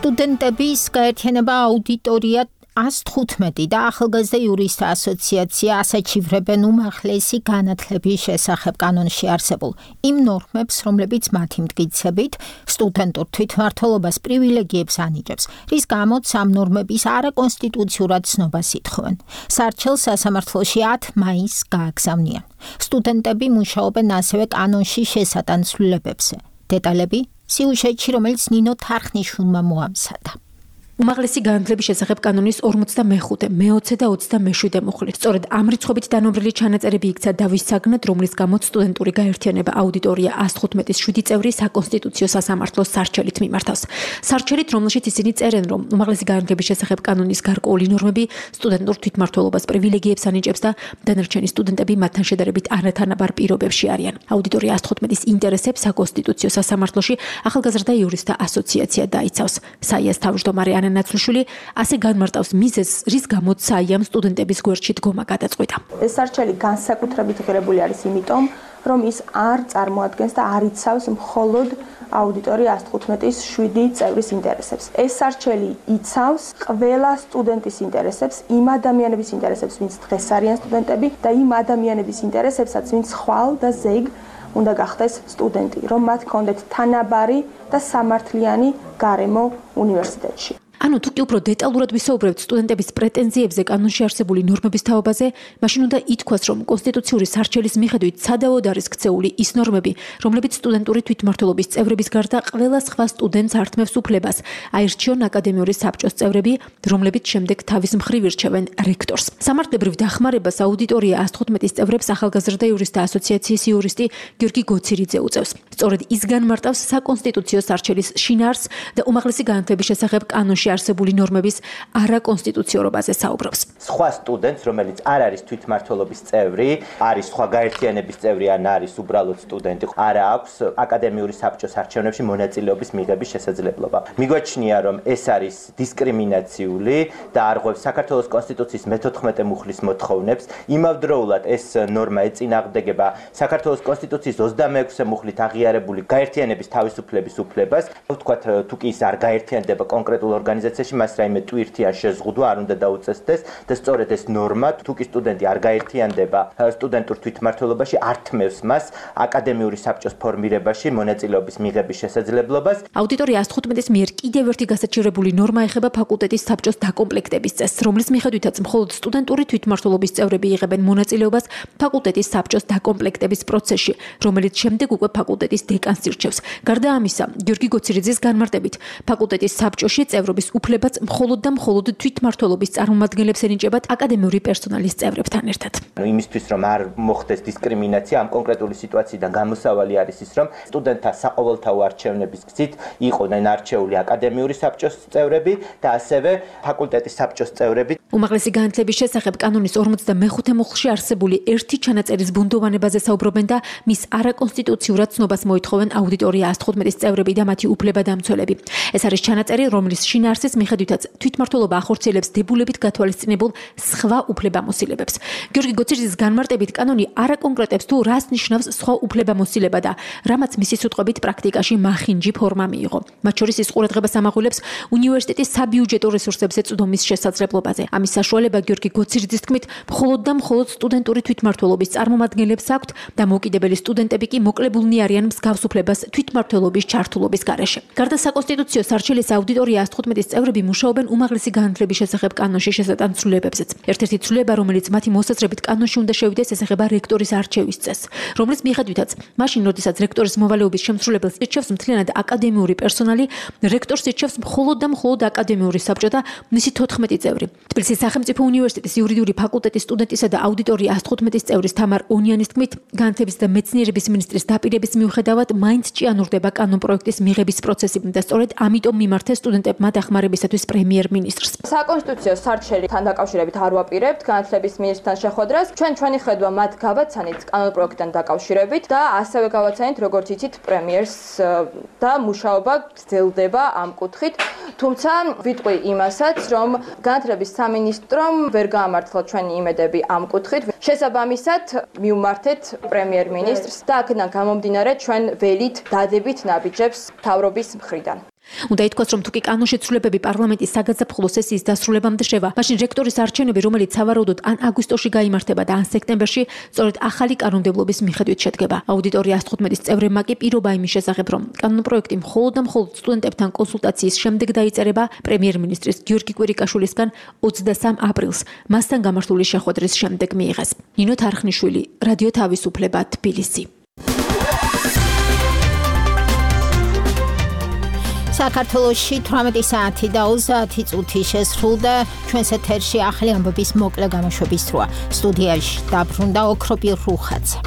B: სტუდენტების გაერთიანება აუდიტორია ას თხუთმეტი და ახალგაზრდა იურისტთა ასოციაცია ასაჩივრებენ უმაღლესი განათლების შესახებ კანონში არსებულ იმ ნორმებს, რომლებიც მათი მტკიცებით სტუდენტურ თვითმმართველობას პრივილეგიებს ანიჭებს, რის გამოც ამ ნორმების არაკონსტიტუციურად ცნობას ითხოვენ. სარჩელს სასამართლოში ათი მაისს გააგზავნიან. სტუდენტები მუშაობენ ასევე კანონში შესატანცვლებებზე. დეტალები სიუჟეტში, რომელიც ნინო თარხნიშვილმა მოამზადა.
A: უმაღლესი განათლების შესახებ კანონის ორმოცდამეხუთე, მეოცე და ოცდამეშვიდე მუხლით. სწორედ ამ რიცხვებით დანომრილი ჩანაწერები იქცა დავის საგნად, რომლის გამოც სტუდენტური გაერთიანება აუდიტორია ას თხუთმეტის შვიდი წევრი საკონსტიტუციო სასამართლოს სარჩელით მიმართავს. სარჩელით, რომელშიც ისინი წერენ, რომ უმაღლესი განათლების შესახებ კანონის გარკვეული ნორმები სტუდენტურ თვითმმართველობას პრივილეგიებს ანიჭებს და დანარჩენი სტუდენტები მათთან შედარებით არათანაბარ პირობებში არიან. აუდიტორია ას თხუთმეტის ინტერესებს საკონსტიტუციო სასამართლოში ახალგაზრდა იურისტთა ასოციაცია დაიცავს. საიას თავმჯდომარე ნაცვლშვილი ასე განმარტავს მიზეზს, რის გამოც საიამ სტუდენტების გვერდში დგომა გადაწყვიტა.
C: ეს სარჩელი განსაკუთრებით ღირებული არის იმიტომ, რომ ის არ წარმოადგენს და არ იცავს მხოლოდ აუდიტორია ას თხუთმეტის შვიდი წევრის ინტერესებს. ეს სარჩელი იცავს ყველა სტუდენტის ინტერესებს, იმ ადამიანების ინტერესებს, ვინც დღეს არიან სტუდენტები და იმ ადამიანების ინტერესებსაც, ვინც ხვალ და ზეგ უნდა გახდეს სტუდენტი, რომ მათ ჰქონდეთ თანაბარი და სამართლიანი გარემო უნივერსიტეტში.
A: ანუ თუ კი უფრო დეტალურად ვისაუბრებთ სტუდენტების პრეტენზიებზე კანონში არსებული ნორმების თაობაზე, მაშინ უნდა ითქვას, რომ კონსტიტუციური სარჩელის მიხედვით სადავოდ არის ქცეული ის ნორმები, რომლებიც სტუდენტური თვითმმართველობის წევრების გარდა ყველა სხვა სტუდენტს ართმევს უფლებას აირჩიონ აკადემიური საბჭოს წევრები, რომლებიც შემდეგ თავის მხრივ ირჩევენ რექტორს. სამართლებრივ დახმარებას აუდიტორია ას თხუთმეტის წევრებს ახალგაზრდა იურისტთა ასოციაციის იურისტი გიორგი გოცირიძე უწევს. სწორედ ის განმარტავს საკონსტიტუციო სარჩელის შინაარსს და უმაღლესი განათლების შესახებ კანონში არსებული ნორმების არაკონსტიტუციურობაზე საუბრობს.
E: სხვა სტუდენტს, რომელიც არ არის თვითმმართველობის წევრი, არის სხვა გაერთიანების წევრი ან არის უბრალოდ სტუდენტი, არ აქვს აკადემიური საბჭოს არჩევნებში მონაწილეობის მიღების შესაძლებლობა. მიგვაჩნია, რომ ეს არის დისკრიმინაციული და არღვევს საქართველოს კონსტიტუციის მეთოთხმეტე მუხლის მოთხოვნებს. იმავდროულად ეს ნორმა ეწინააღმდეგება საქართველოს კონსტიტუციის ოცდამეექვსე მუხლით აღიარებული გაერთიანების თავისუფლების უფლებას. ვთქვათ, თუ კი ის არ გაერთიანდება კონკრეტულ ორგანიზაციაში, მას რაიმე ტვირთი ან შეზღუდვა არ უნდა დაუწესდეს და სწორედ ეს ნორმა, თუ კი სტუდენტი არ გაერთიანდება სტუდენტურ თვითმმართველობაში, ართმევს მას აკადემიური საბჭოს ფორმირებაში მონაწილეობის მიღების შესაძლებლობას.
A: აუდიტორია ას თხუთმეტის მიერ კიდევ ერთი გასაჩივრებული ნორმა ეხება ფაკულტეტის საბჭოს დაკომპლექტების წესს, რომლის მიხედვითაც მხოლოდ სტუდენტური თვითმმართველობის წევრები იღებენ მონაწილეობას ფაკულტეტის საბჭოს დაკომპლექტების პროცესში, რომელიც შემდეგ უკვე ფაკულტეტის დეკანს ირჩევს. გარდა ამისა, გიორგი გოცირიძის განმარტებით, ფაკულტეტის საბჭოში წევრობის უფლებაც მხოლოდ და მხოლოდ თვითმმართველობის წარმომადგენლებს ენიჭებათ აკადემიური პერსონალის წევრებთან ერთად.
E: იმისთვის, რომ არ მოხდეს დისკრიმინაცია, ამ კონკრეტული სიტუაციიდან გამოსავალი არის ის, რომ სტუდენტთა საყოველთაო არჩევნების გზით იყვნენ არჩეული აკადემიური საბჭოს წევრები და ასევე ფაკულტეტის საბჭოს წევრები.
A: უმაღლესი განათლების შესახებ კანონის ორმოცდამეხუთე მუხლში არსებული ერთი ჩანაწერის ბუნდოვანებაზე საუბრობენ და მის არაკონსტიტუციურად ცნობას მოითხოვენ აუდიტორია ას თხუთმეტის წევრები და მათი უფლებადამცველები. ეს არის ჩანაწერი, რომლის შინაარსის მიხედვითაც თვითმმართველობა ახორციელებს დებულებით გათვალისწინებულ სხვა უფლებამოსილებებს. გიორგი გოცირიძის განმარტებით, კანონი არაკონკრეტებს თუ რას ნიშნავს სხვა უფლებამოსილება და რამაც მისი სიტყვებით პრაქტიკაში მახინჯი ფორმა მიიღო. მათ შორის ის ყურადღებას ამაღლებს უნივერსიტეტის საბიუჯეტო რესურსებზე წვდომის შესაძლებლობაზე. ამის საშუალება გიორგი გოცირიძის თქმით, მხოლოდ და მხოლოდ სტუდენტური თვითმმართველობის წარმომადგენლებს აქვთ და მოკიდებელი სტუდენტები კი მოკლებულნი არიან მსგავს უფლებას თვითმმართველობის ჩართულობის გარეშე. გარდა საკონსტიტუციო სარჩელის აუდიტორია ას თხუთმეტის წევრები მუშაობენ უმაღლესი განათლების შესახებ კანონში შესატანცვლებებზეც. ერთ-ერთი ცვლილება, რომელიც მათი მოსაზრებით კანონში უნდა შევიდეს, ესახება რექტორის არჩევის წესს, რომლის მიხედვითაც მაშინ, როდესაც რექტორის მოვალეობის შემსრულებელს ირჩევს მთლიანად აკადემიური პერსონალი, რექტორს ირჩევს მხოლოდ და მხოლოდ აკადემიური საბჭო და მისი თოთხმეტი წევრი. თბილისის სახელმწიფო უნივერსიტეტის იურიდიული ფაკულტეტის სტუდენტისა და აუდიტორია ას თხუთმეტის წევრის თამარ ონიანის თქმით, განათლების და მეცნიერების მინისტრის დაპირების მიუხედავად, მაინც ჭიანურდება კანონ პროექტის მიღების პროცესი და სწორედ ამიტომ მიმართეს სტუდენტებმა დახმარებისათვის პრემიერ-მინისტრს.
C: საკონსტიტუციო სარჩელითან დაკავშირებით არ ვაპირებთ განათლების მინისტრთან შეხვედრას. ჩვენ ჩვენი ხედვა მათ გავაცანით კანონ პროექტთან დაკავშირებით და ასევე გავაცანით, როგორც იცით, პრემიერს და მუშაობა გრძელდება ამ კუთხით. თუმცა ვიტყვი იმასაც, რომ განათლების სამინისტრომ ვერ გაამართლა ჩვენი იმედები ამ კუთხით. შესაბამისად, მივმართეთ პრემიერ-მინისტრს და აქედან გამომდინარე ჩვენ ველით დადებით ნაბიჯებს მთავრობის მხრიდან.
A: უნდა ითქვას, რომ თუკი კანონში ცვლილებები პარლამენტის საგაზაფხულო სესიის დასრულებამდე შევა, მაშინ რექტორის არჩევნები, რომელიც სავარაუდოდ ან აგვისტოში გაიმართება და ან სექტემბერში, სწორედ ახალი კანონმდებლობის მიხედვით შედგება. აუდიტორია ათოთხმეტის წევრებმა კი პირობა იმის შესახებ, რომ კანონპროექტი მხოლოდ და მხოლოდ სტუდენტებთან კონსულტაციის შემდეგ დაიწერება, პრემიერ-მინისტრის გიორგი კვირიკაშვილისგან ოცდასამ აპრილს მასთან გამართული შეხვედრის შემდეგ მიიღეს. ნინო თარხნიშვილი, რადიო თავისუფლება, თბილისი.
B: საქართველოში თვრამეტი საათი და ოცდაათი წუთი შესრულდა. ჩვენს ეთერში ახალი ამბების მოკლე გამოშვების დროა. სტუდიაში დაბრუნდა ოქროპირ რუხაძე.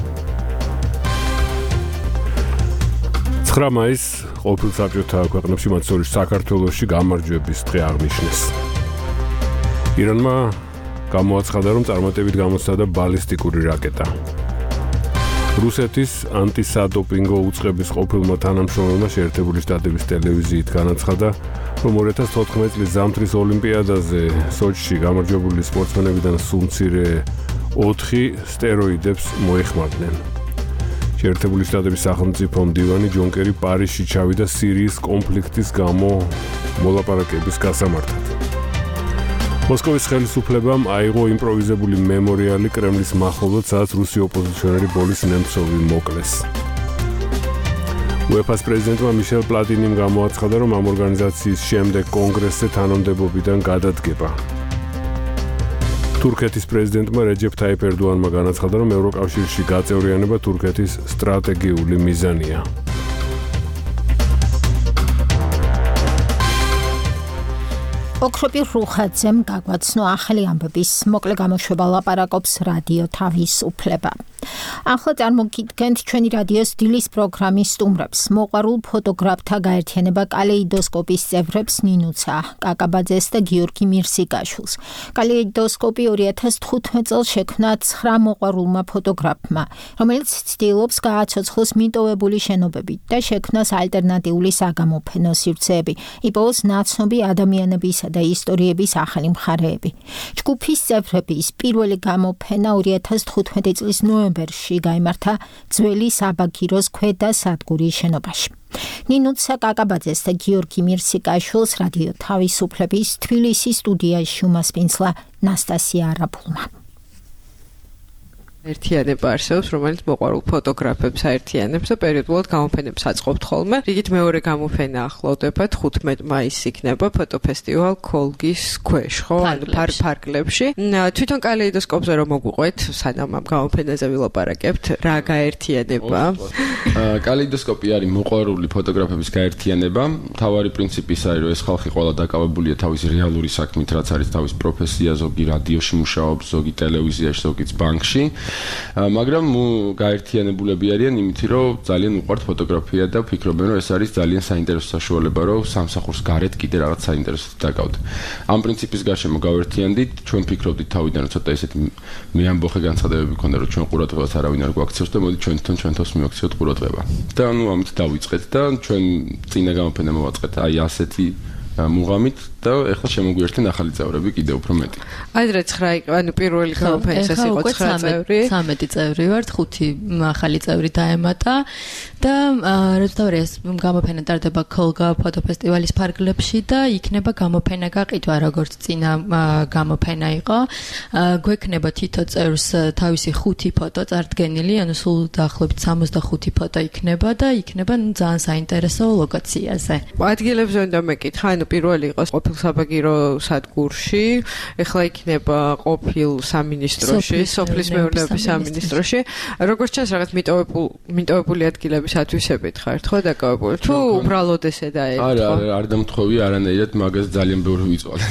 D: ცხრა მაისს ყოფილ საბჭოთა ქვეყნებში, მათ შორის საქართველოში გამარჯვების დღე აღნიშნეს. ირანმა გამოაცხადა, რომ წარმატებით გამოცდა ბალისტიკური რაკეტა. რუსეთის ანტისადოპინგო უწყების ყოფილმა თანამშრომელმა შეერთებული შტატების ტელევიზიით განაცხადა, რომ ორი ათას თოთხმეტი წლის ზამთრის ოლიმპიადაზე სოჩში გამარჯვებული სპორტსმენებიდან სულ მცირე ოთხი სტეროიდებს მოეხმარდნენ. შეერთებული შტატების სახელმწიფო მდივანი ჯონ კერი პარიზში ჩავიდა სირიის კონფლიქტის გამო მოლაპარაკების გასამართად. მოსკოვის ხელისუფლებამ აიღო იმპროვიზებული მემორიალი კრემლის მახლობლად, სადაც რუსი ოპოზიციონერი ბორის ნემცოვი მოკლეს. უეფას პრეზიდენტმა მიშელ პლატინიმ გამოაცხადა, რომ ამ ორგანიზაციის შემდეგ კონგრესზე თანამდებობიდან გადადგება. თურქეთის პრეზიდენტმა რეჯეფ თაიფ ერდოანმა განაცხადა, რომ ევროკავშირში გაწევრიანება თურქეთის სტრატეგიული მიზანია.
B: ოქროპირ რუხაძემ გაგვაცნო ახალი ამბების მოკლე გამოშვება, ლაპარაკობს რადიო თავისუფლება. ახლა წარმოგიდგენთ ჩვენი რადიოს დილის პროგრამის სტუმრებს. მოყვარულ ფოტოგრაფთა გაერთიანება კალეიდოსკოპის წევრებს ნინუცა კაკაბაძეს და გიორგი მირსიკაშვილს. კალეიდოსკოპი ორი ათას თხუთმეტ წელს შექმნა ცხრა მოყვარულმა ფოტოგრაფმა, რომელიც ცდილობს გააცოცხლოს მიტოვებული შენობებით და შექმნას ალტერნატიული საგამოფენო სივრცეები, იპოვოს ნაცნობი ადამიანებისა და ისტორიების ახალი მხარეები. ჯგუფის წევრების პირველი გამოფენა ორი ათას თხუთმეტი წლის ნოემბერში გაიმართა ძველი საბაგიროს ქვედა სადგურის შენობაში. ნინუცა კაკაბაძეს და გიორგი მირსიკაშვილს რადიო თავისუფლების თბილისის სტუდიაში უმასპინძლა ნასტასია არაბულმა.
F: ერთიანება არსებობს, რომელიც მოყვარულ ფოტოგრაფებს აერთიანებს და პერიოდულად გამოფენებს აწყობთ ხოლმე. რიგით მეორე გამოფენა ახლოვდება თხუთმეტ მაისს იქნება ფოტოფესტივალ კოლგის ქვეშ, ხო? ანუ ფარგლებში. თვითონ კალეიდოსკოპზე რომ მოგვიყვეთ, სანამ ამ გამოფენაზე ვილაპარაკებთ, რა გაერთიანება?
G: კალეიდოსკოპი არის მოყვარული ფოტოგრაფების გაერთიანება. მთავარი პრინციპი ის არის, რომ ეს ხალხი ყველა დაკავებულია თავისი რეალური საქმით, რაც არის თავის პროფესია, ზოგი რადიოში მუშაობს, ზოგი ტელევიზიაში, ზოგიც ბანკში. მაგრამ გაერთიანებულები არიან იმითი, რომ ძალიან უყვართ ფოტოგრაფია და ფიქრობენ, რომ ეს არის ძალიან საინტერესო საშუალება, რომ სამსახურს გარეთ კიდე რაღაც საინტერესოდ დაკავდეთ. ამ პრინციპის გარშემო გავერთიანდით, ჩვენ ფიქრობდით თავიდან, რომ ცოტა ესეთი მეამბოხე განცხადებები ქონდა, რომ ჩვენ ყურადღებას არავინ არ გვაქციოს და მოდი ჩვენ თვითონ ჩვენ თავს მივაქციოთ ყურადღება. და ანუ ამით დავიწყეთ და ჩვენ წინა გამოფენა მოვაწყეთ აი ასეთი მუღამით და ეხლა შემოგვიერთდნენ ახალი წევრები კიდევ უფრო მეტი.
F: ადრე ცხრა იყო, ანუ პირველი გამოფენისას იყო ცხრა წევრი.
X: ცამეტი წევრი ვართ, ხუთი ახალი წევრი დაემატა და რედაქტორი ეს გამოფენა ტარდება კოლგა ფოტოფესტივალის ფარგლებში და იქნება გამოფენა გაყიდვა, როგორც წინა გამოფენა იყო. გვექნება თითო წევრს თავისი ხუთი ფოტო წარდგენილი, ანუ სულ დაახლოებით სამოცდახუთი ფოტო იქნება და იქნება ძალიან საინტერესო ლოკაციაზე.
F: ადგილებზე უნდა მეკითხა, ანუ პირველი იყო ყოფილ საბაგირო სადგურში, ეხლა იქნება ყოფილ სამინისტროში, სოფლის მეურნეობის სამინისტროში. როგორც ჩანს, რაღაც მიტოვებული ადგილების ათვისებით ხართ, ხო, დაკავებული? თუ უბრალოდ ესე დაერთხო?
G: არა, არ დამთხოვი არანაირად, მაგას ძალიან ბევრი ვიწვალეთ.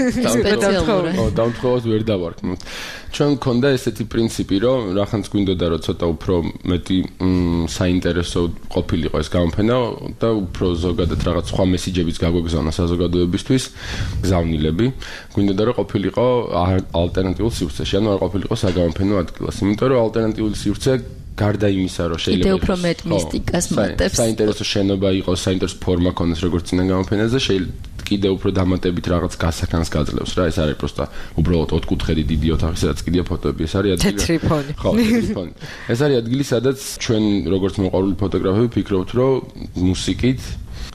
G: დამთხოვოს ვერ დავარქმევთ. ჩვენ მქონდა ესეთი პრინციპი, რომ რახანს გვინდოდა, რომ ცოტა უფრო მეტი საინტერესო ყოფილიყო ეს გამოფენა და უფრო ზოგადად რაღაც სხვა მესიჯებიც გაგვეგზავნა საზოგადოებისთვის, გზავნილები. გვინდოდა, რომ ყოფილიყო ალტერნატიულ სივრცეში, ანუ არ ყოფილიყო საგამოფენო ადგილას, იმიტომ რომ ალტერნატიული სივრცე გარდა იმისა, რომ შეიძლება
X: კიდევ უფრო მეტ მისტიკას მატებს.
G: საინტერესო შენობა იყოს, საინტერესო ფორმა ქონდეს, როგორც წინა გამოფენაზე, შეიძლება კიდევ უფრო დამატებით რაღაც გასახანს გაძლევს რა, ეს არის პროსტა უბრალოდ ოთხკუთხედი დიდი ოთახი, სადაც კიდია ფოტოები, ეს არის ადგილი.
F: თეთრი ფონი.
G: ხო, თეთრი ფონი. ეს არის ადგილი, სადაც ჩვენ როგორც მოყვარული ფოტოგრაფები ფიქრობთ, რომ მუსიკით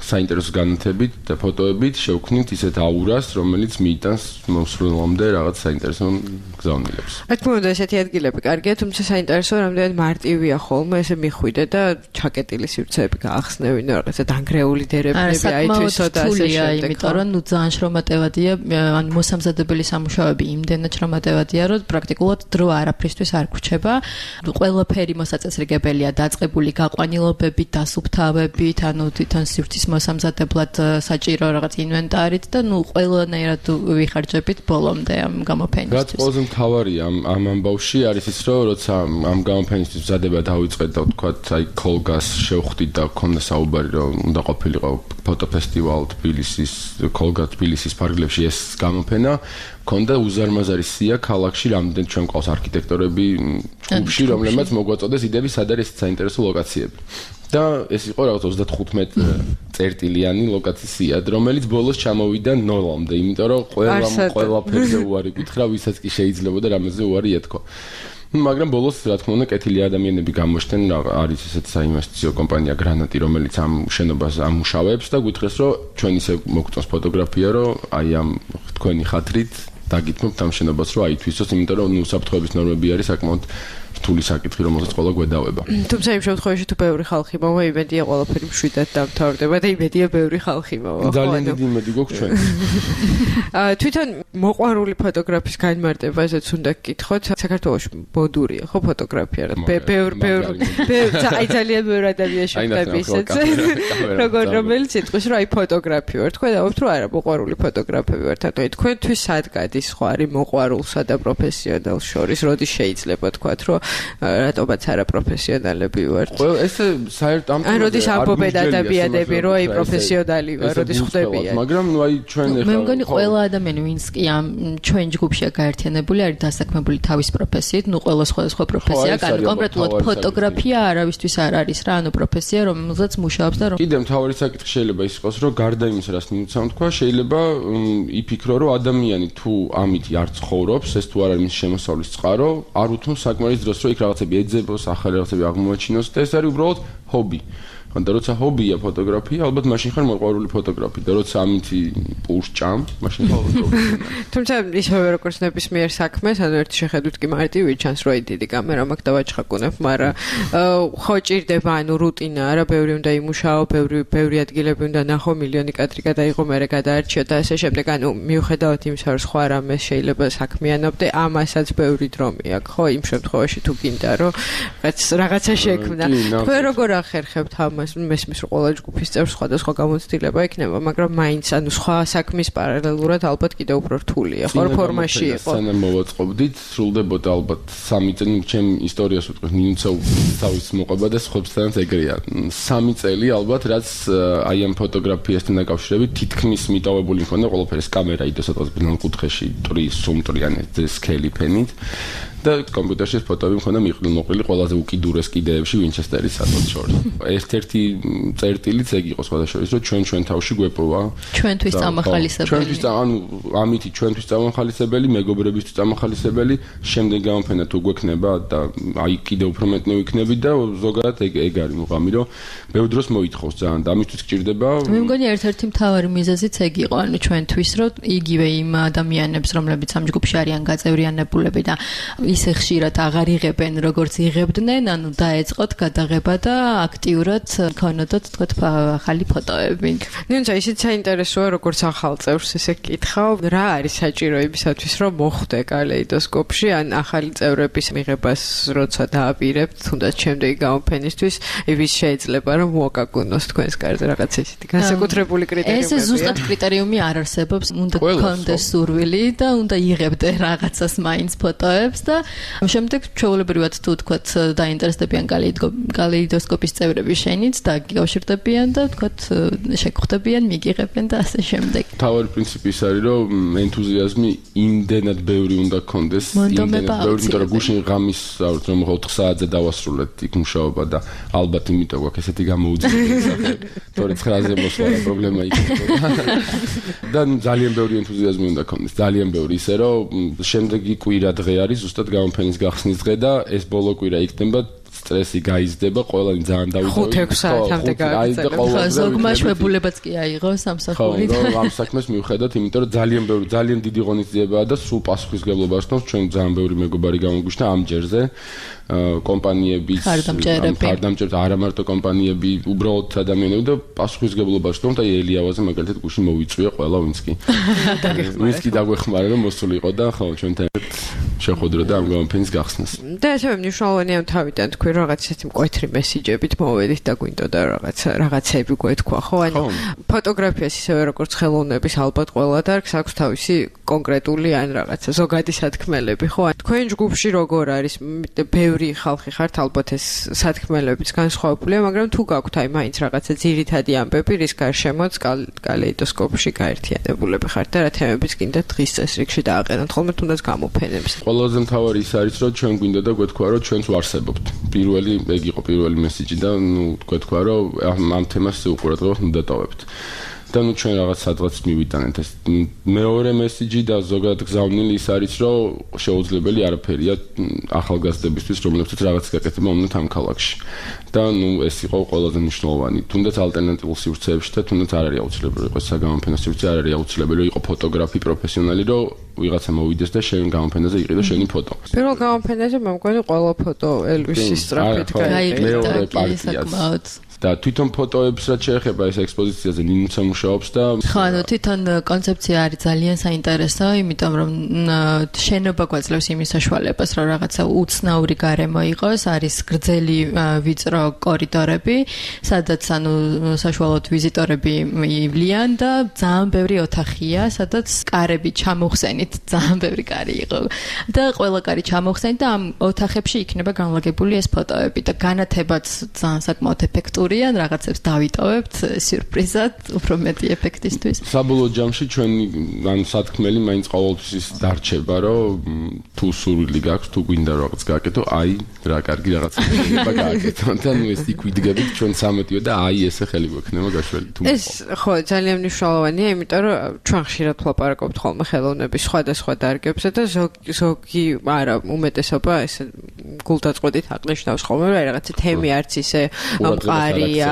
G: საინტერესო განათებით და ფოტოებით შევქმნით ისეთ აურას, რომელიც მიიტანს მოსვლამდე რაღაც საინტერესო გზავნილებს.
F: რა თქმა უნდა, ესეთი ადგილები კარგია, თუმცა საინტერესო რამდენად მარტივია ხოლმე ესე მიხვიდე და ჩაკეტილი სივრცეები გაახსნევინო, რაღაცა დანგრეული დერეფნები აითვისო და ასე შემდეგ.
X: იმიტომ რომ ნუ ძალიან შრომატევადია, ან მოსამზადებელი სამუშაოები იმდენად შრომატევადია, რომ პრაქტიკულად დრო არაფრისთვის არ გვრჩება. ყველაფერი მოსაწესრიგებელია დაწყებული გაყვანილობებით, დასუფთავებით, ანუ თვითონ სივრცის მოსამზადებლად საჭირო რაღაც ინვენტარით და ნუ ყველანაირად ვიხარჯებით ბოლომდე ამ გამოფენისთვის.
G: რაც ყველაზე მთავარია ამ ამ ამბავში არის ის, რომ როცა ამ გამოფენისთვის მზადება დავიწყეთ და ვთქვათ, აი კოლგას შევხვდით და ქონდა საუბარი, რომ უნდა ყოფილიყო ფოტოფესტივალ თბილისის, კოლგა თბილისის ფარგლებში ეს გამოფენა, ქონდა უზარმაზარი სია ქალაქში, რამდენ ჩვენ ყავს არქიტექტორები ჯგუფში, რომლებმაც მოგვაწოდეს იდეები, სად არის საინტერესო ლოკაციები. და ეს იყო რაღაც ოცდათხუთმეტ წერტილიანი ლოკაცია, რომელიც ბოლოს ჩამოვიდა ნოლამდე, იმიტომ რომ ყველა ყველაფერზე უარი გითხრა, ვისაც კი შეიძლება და რამეზე უარი ეთქვა. მაგრამ ბოლოს რა თქმა უნდა კეთილი ადამიანები გამოჩნდნენ, არის ესეთი საინვესტიციო კომპანია გრანატი, რომელიც ამ შენობას ამუშავებს და გითხრეს, რომ ჩვენ ისე მოგწონს ფოტოგრაფია, რომ აი ამ თქვენი ხათრით დაგითმობთ ამ შენობას, რომ აითვისოს, იმიტომ რომ ნუ საფრთხეების ნორმები არის საკმაოდ რთული საკითხი, რომელსაც ყველა გვედავება.
F: თუმცა იმ შემთხვევაში თუ ბევრი ხალხი მოვა, იმედია ყველაფერი მშვიდად დამთავრდება და იმედია ბევრი ხალხი მოვა.
G: ძალიან დიდი იმედი გვაქვს ჩვენ.
F: თვითონ მოყვარული ფოტოგრაფის განმარტებაზეც უნდა გკითხოთ. საქართველოში ბოდურია ხო ფოტოგრაფია? ბევრ ბევრ აი ძალიან ბევრ ადამიანს შეხვდები ისეც. როგორ რომელიც იტყვის, რომ აი ფოტოგრაფი ვარ. თქვენ დავობთ, რომ არა მოყვარული ფოტოგრაფები ვართ. ანუ თქვენთვის სად გადის სხვა არის მოყვარულსა და პროფესიონალს შორის? როდის შეიძლება თქვათ, რომ რატომაც არა პროფესიონალები ვართ.
G: ყველა ეს საერთოდ ამ
F: ან როდის ამბობენ ადამიანები, რომ აი პროფესიონალი ვარ, როდის ხვდებიან.
G: მაგრამ ნუ აი ჩვენ
X: ახლა მე მგონი ყველა ადამიანი ვინც კი ამ ჩვენ ჯგუფშია გაერთიანებული არის დასაქმებული თავის პროფესიით, ნუ ყველა სხვადასხვა პროფესია, ანუ კონკრეტულად ფოტოგრაფია არავისთვის არ არის რა, ანუ პროფესია, რომელზეც მუშაობს და რომ
G: კიდე მთავარი საკითხი შეიძლება ის იყოს, რომ გარდა იმისა, რაც მინუცამ თქვა, შეიძლება იფიქრო, რომ ადამიანი თუ ამით არ ცხოვრობს, ეს თუ არ არის მის შემოსავლის წყარო, არ უთმობს საკმარის დროს რომ იქ რაღაცები ეძებოს, ახალი რაღაცები აღმოაჩინოს და ეს არის უბრალოდ ჰობი. და როცა ჰობია ფოტოგრაფია, ალბათ მაშინ ხარ მოყვარული ფოტოგრაფი და როცა ამითი პურს ჭამ, მაშინ ხარ პროფესიონალი.
F: თუმცა ისევე როგორც ნებისმიერ საქმეს, ანუ ერთი შეხედვით კი მარტივი ჩანს, რომ დიდი კამერა მაქვს და ვაჩხაკუნებ, მაგრამ ხო ჭირდება ანუ რუტინა, არა, ბევრი უნდა იმუშაო, ბევრი ბევრი ადგილები უნდა ნახო, მილიონი კადრი გადაიღო, მერე გადაარჩიო და ასე შემდეგ. ანუ მიუხედავად იმისა, რომ სხვა რამე შეიძლება საქმიანობდე, ამასაც ბევრი დრო მიაქვს, ხო, იმ შემთხვევაში თუ გინდა, რომ რაღაცა შექმნა. თქვენ როგორ ახერხებთ ამას? მესმის რომ ყველა ჯგუფის წევრს სხვადასხვა გამოცდილება იქნება, მაგრამ მაინც ანუ სხვა საქმის პარალელურად ალბათ კიდევ უფრო რთულია, ხო, ფორმაში იყო.
G: სანამ მოვაწყობდით, სრულდებოდა ალბათ სამი წელი, ჩემ ისტორიას ვიტყვი, ნინცა თავის მოყვება და სხვებსთანაც ეგრეა. სამი წელი ალბათ, რაც აი ამ ფოტოგრაფიასთან დაკავშირებით თითქმის მიტოვებული მქონდა ყველაფერი, კამერა იდო სადღაც ბლანკუთხეში, ტრის, სუმტრიანი სქელი ფენით. და კომპიუტერში ფოტოები მქონდა მიყრილი მოყრილი ყველაზე უკიდურეს კიდეებში ვინჩესტერის სადღაც შორის. ერთ-ერთი წერტილიც ეგ იყო სხვადასხვა, რომ ჩვენ ჩვენ თავში გვეპოვა.
X: ჩვენთვის წამახალისებელი.
G: ჩვენთვის ანუ ამითი ჩვენთვის წამახალისებელი, მეგობრებისთვის წამახალისებელი, შემდეგ გამოფენა თუ გვექნება და აი კიდე უფრო მეტნე ვიქნები და ზოგადად ეგ ეგ არის მუღამი, რომ ბევრ დროს მოითხოვს ძალიან და ამისთვის გჭირდება.
X: მე მგონი ერთ-ერთი მთავარი მიზეზიც ეგ იყო, ანუ ჩვენთვის, რომ იგივე იმ ადამიანებს, რომლებიც ამ ჯგუფში არიან გაწევრიანებულები და ისე ხშირად აღარ იღებენ, როგორც იღებდნენ, ანუ დაეწყოთ გადაღება და აქტიურად ქონოდოთ, თქვათ, ახალი ფოტოები.
F: ნინცა ისიც საინტერესოა, როგორც ახალ წევრს ესე გკითხავ, რა არის საჭირო იმისათვის, რომ მოხვდე კალეიდოსკოპში, ან ახალი წევრების მიღებას როცა დააპირებთ, თუნდაც შემდეგი გამოფენისთვის, ვის შეიძლება რომ მოაკაკუნოს თქვენს კარზე რაღაც ესეთი განსაკუთრებული კრიტერიუმები.
X: ეს ზუსტად კრიტერიუმი არ არსებობს, უნდა გქონდეს სურვილი და უნდა იღებდე რაღაცას მაინც ფოტოებს და შემდეგ ჩვეულებრივად თუ თქვათ დაინტერესდებიან კალეიდოსკოპის წევრები შენიც და გიგავშირდებიან და თქვათ შეგხვდებიან, მიგიღებენ და ასე შემდეგ.
G: თავი პრინციპი ის არის, რომ ენთუზიაზმი იმდენად ბევრი უნდა გქონდეს, იმდენად ბევრი, იმიტომ რომ გუშინ ღამის რომ ოთხ საათზე დავასრულეთ იქ მუშაობა და ალბათ იმიტომ გვაქვს ესეთი გამოუძიებელი სახე, თორე ცხრაზე მოსვლა პრობლემა იქნება. და ძალიან ბევრი ენთუზიაზმი უნდა გქონდეს, ძალიან ბევრი, ისე რომ შემდეგი კვირა დღე არის ზუსტად გამოფენის გახსნის დღე და ეს ბოლო კვირა იქნება სტრესი გაიზრდება, ყველანი ძალიან დავიტოვეთ.
F: ხუთ-ექვსი საათამდე გააგრძელებს.
G: ხო,
X: ზოგმა შვებულებაც კი აიღო სამსახურით.
G: ხო, ამ საქმეს მივხედოთ, იმიტომ რომ ძალიან ბევრი, ძალიან დიდი ღონისძიებაა და სულ პასუხისგებლობას თავს ჩვენ ძალიან ბევრი მეგობარი გამოგვიშთა ამ ჯერზე. კომპანიების ხარდამჭერები, არა მარტო კომპანიები, უბრალოდ ადამიანები და პასუხისგებლობას თავს და ელიავაზე მაგალითად გუშინ მოვიწვია ყველა ვინც კი. ვინც კი დაგვეხმარა რომ მოსულიყო და ხო ჩვენთან შეხვედროდა ამ გამოფენის გახსნას.
F: და ესე მნიშვნელოვანია თავიდან თქვი რაღაც ისეთი მკვეთრი მესიჯებით მოვედით და გვინდოდა რაღაც რაღაცები გვეთქვა, ხო? ანუ ფოტოგრაფიას ისევე როგორც ხელოვნების ალბათ ყველა დარგს აქვს თავისი კონკრეტული ან რაღაცა ზოგადი სათქმელები, ხო? თქვენ ჯგუფში როგორ არის? ბევრი ხალხი ხართ, ალბათ ეს სათქმელებიც განსხვავებულია, მაგრამ თუ გაქვთ აი მაინც რაღაცა ძირითადი ამბები, რის გარშემოც კალეიდოსკოპში გაერთიანებულები ხართ და რა თემებიც გინდა დღის წესრიგში დააყენოთ, ხოლმე თუნდაც გამოფენებს.
G: ყველაზე მთავარი ის არის, რომ ჩვენ გვინდა და გვეთქვა, რომ ჩვენც ვარსებობთ. პირველი ეგ იყო პირველი მესიჯი და ნუ გვეთქვა, რომ ამ თემას უყურადღებოთ უნდა დავებთ. და ნუ ჩვენ რაღაც სადღაც მივიტანეთ ეს მეორე მესიჯი და ზოგადად გზავნილი ის არის რომ შეუძლებელი არაფერია ახალგაზრდებისთვის რომლებსაც რაღაც გაკეთება უნდა ამ ქალაქში და ნუ ეს იყო ყველაზე მნიშვნელოვანი თუნდაც ალტერნატიულ სივრცეებში და თუნდაც არ არის აუცილებელი იყოს საგამოფენო სივრცე არ არის აუცილებელი იყო ფოტოგრაფი პროფესიონალი რომ ვიღაცა მოვიდეს და შენ გამოფენაზე იყიდო შენი ფოტო
F: პირველ გამოფენაზე მე მგონი ყველა ფოტო ელვისის სწრაფით
G: გაიყიდა და თვითონ ფოტოებს რაც შეეხება ეს ექსპოზიციაზე ნინუცა მუშაობს და
X: ხო ანუ თვითონ კონცეფცია არის ძალიან საინტერესო იმიტომ რომ შენობა გვაძლევს იმის საშუალებას რომ რაღაცა უცნაური გარემო იყოს არის გრძელი ვიწრო კორიდორები სადაც ანუ საშუალოდ ვიზიტორები ივლიან და ძალიან ბევრი ოთახია სადაც კარები ჩამოხსენით ძალიან ბევრი კარი იყო და ყველა კარი ჩამოხსენით და ამ ოთახებში იქნება განლაგებული ეს ფოტოები და განათებაც ძალიან საკმაოდ ეფექტური ან რაღაცებს დავიტოვებთ სიურპრიზად უფრო მეტი ეფექტისთვის.
G: საბოლოო ჯამში ჩვენი ან სათქმელი მაინც ყოველთვის ის დარჩება, რომ თუ სურვილი გაქვს, თუ გვინდა რაღაც გააკეთო, აი რა კარგი რაღაცა შეიძლება გააკეთო. და ნუ ეს იქ ვიდგებით ჩვენ სამეტიო და აი ესე ხელი გვექნება გაშველი თუ
F: ეს ხო ძალიან მნიშვნელოვანია, იმიტომ რომ ჩვენ ხშირად ვლაპარაკობთ ხოლმე ხელოვნების სხვადასხვა დარგებზე და ზოგი ზოგი არა უმეტესობა ესე გულდაწყვეტით აღნიშნავს ხოლმე რომ რაღაცა თემი არც ისე მყარი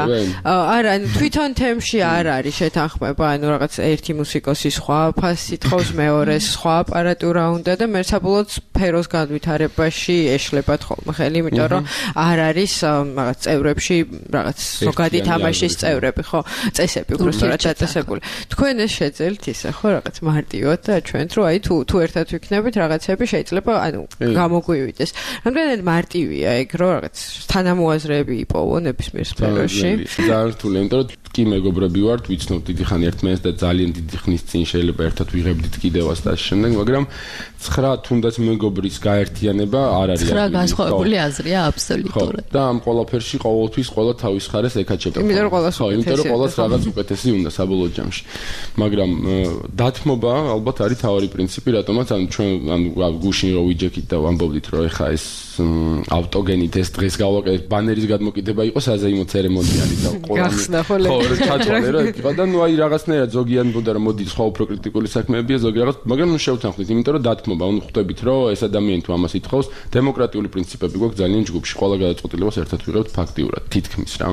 F: არა, თვითონ თემში არ არის შეთანხმება, ანუ რაღაც ერთი მუსიკოსი სხვა ფასი თხოვს, მეორე სხვა აპარატურა უნდა და მე საბოლოოდ სფეროს განვითარებაში ეშლებათ ხოლმე ხელი, იმიტომ რომ არ არის რაღაც წევრებში რაღაც ზოგადი თამაშის წევრები, ხო, წესები უბრალოდ დაწესებული. თქვენ ეს შეძელთ ისე, ხო, რაღაც მარტივად და ჩვენთ რომ აი თუ თუ ერთად ვიქნებით რაღაცები შეიძლება ანუ გამოგვივიდეს. რამდენად მარტივია ეგ რომ რაღაც თანამოაზრეები იპოვო ნებისმიერ სფეროში.
G: ძალიან რთულია, იმიტომ რომ კი მეგობრები ვართ, ვიცნობ დიდი ხანი ერთმანეთს და ძალიან დიდი ხნის წინ შეიძლება ერთად ვიღებდით კიდევაც და შემდეგ, მაგრამ ცხრა თუნდაც მეგობრის გაერთიანება არ არის.
X: ცხრა განსხვავებული აზრია აბსოლუტურად.
G: და ამ ყველაფერში ყოველთვის ყველა თავის ხარეს ეკაჩება.
F: იმიტომ რომ ყველას
G: ხო, იმიტომ რომ ყველას რაღაც უკეთესი უნდა საბოლოო ჯამში. მაგრამ დათმობა ალბათ არის თავარი პრინციპი, რატომაც ანუ ჩვენ ანუ გუშინ რო ვიჯექით და ვამბობდით რომ ეხა ეს ავტოგენით ეს დღეს გავაკეთეთ ბანერის გადმოკიდება იყო საზეიმო ცერემონიალი და
F: გახსნა ხო
G: ჩათვალე რა იყო და ნუ აი რაღაცნაირად ზოგიან ბოდა რომ მოდი სხვა უფრო კრიტიკული საქმეებია ზოგი რაღაც მაგრამ ნუ შევთანხმდით იმიტომ რომ დათმობა ანუ ხვდებით რომ ეს ადამიანი თუ ამას ითხოვს დემოკრატიული პრინციპები გვაქვს ძალიან ჯგუფში ყველა გადაწყვეტილებას ერთად ვიღებთ ფაქტიურად თითქმის რა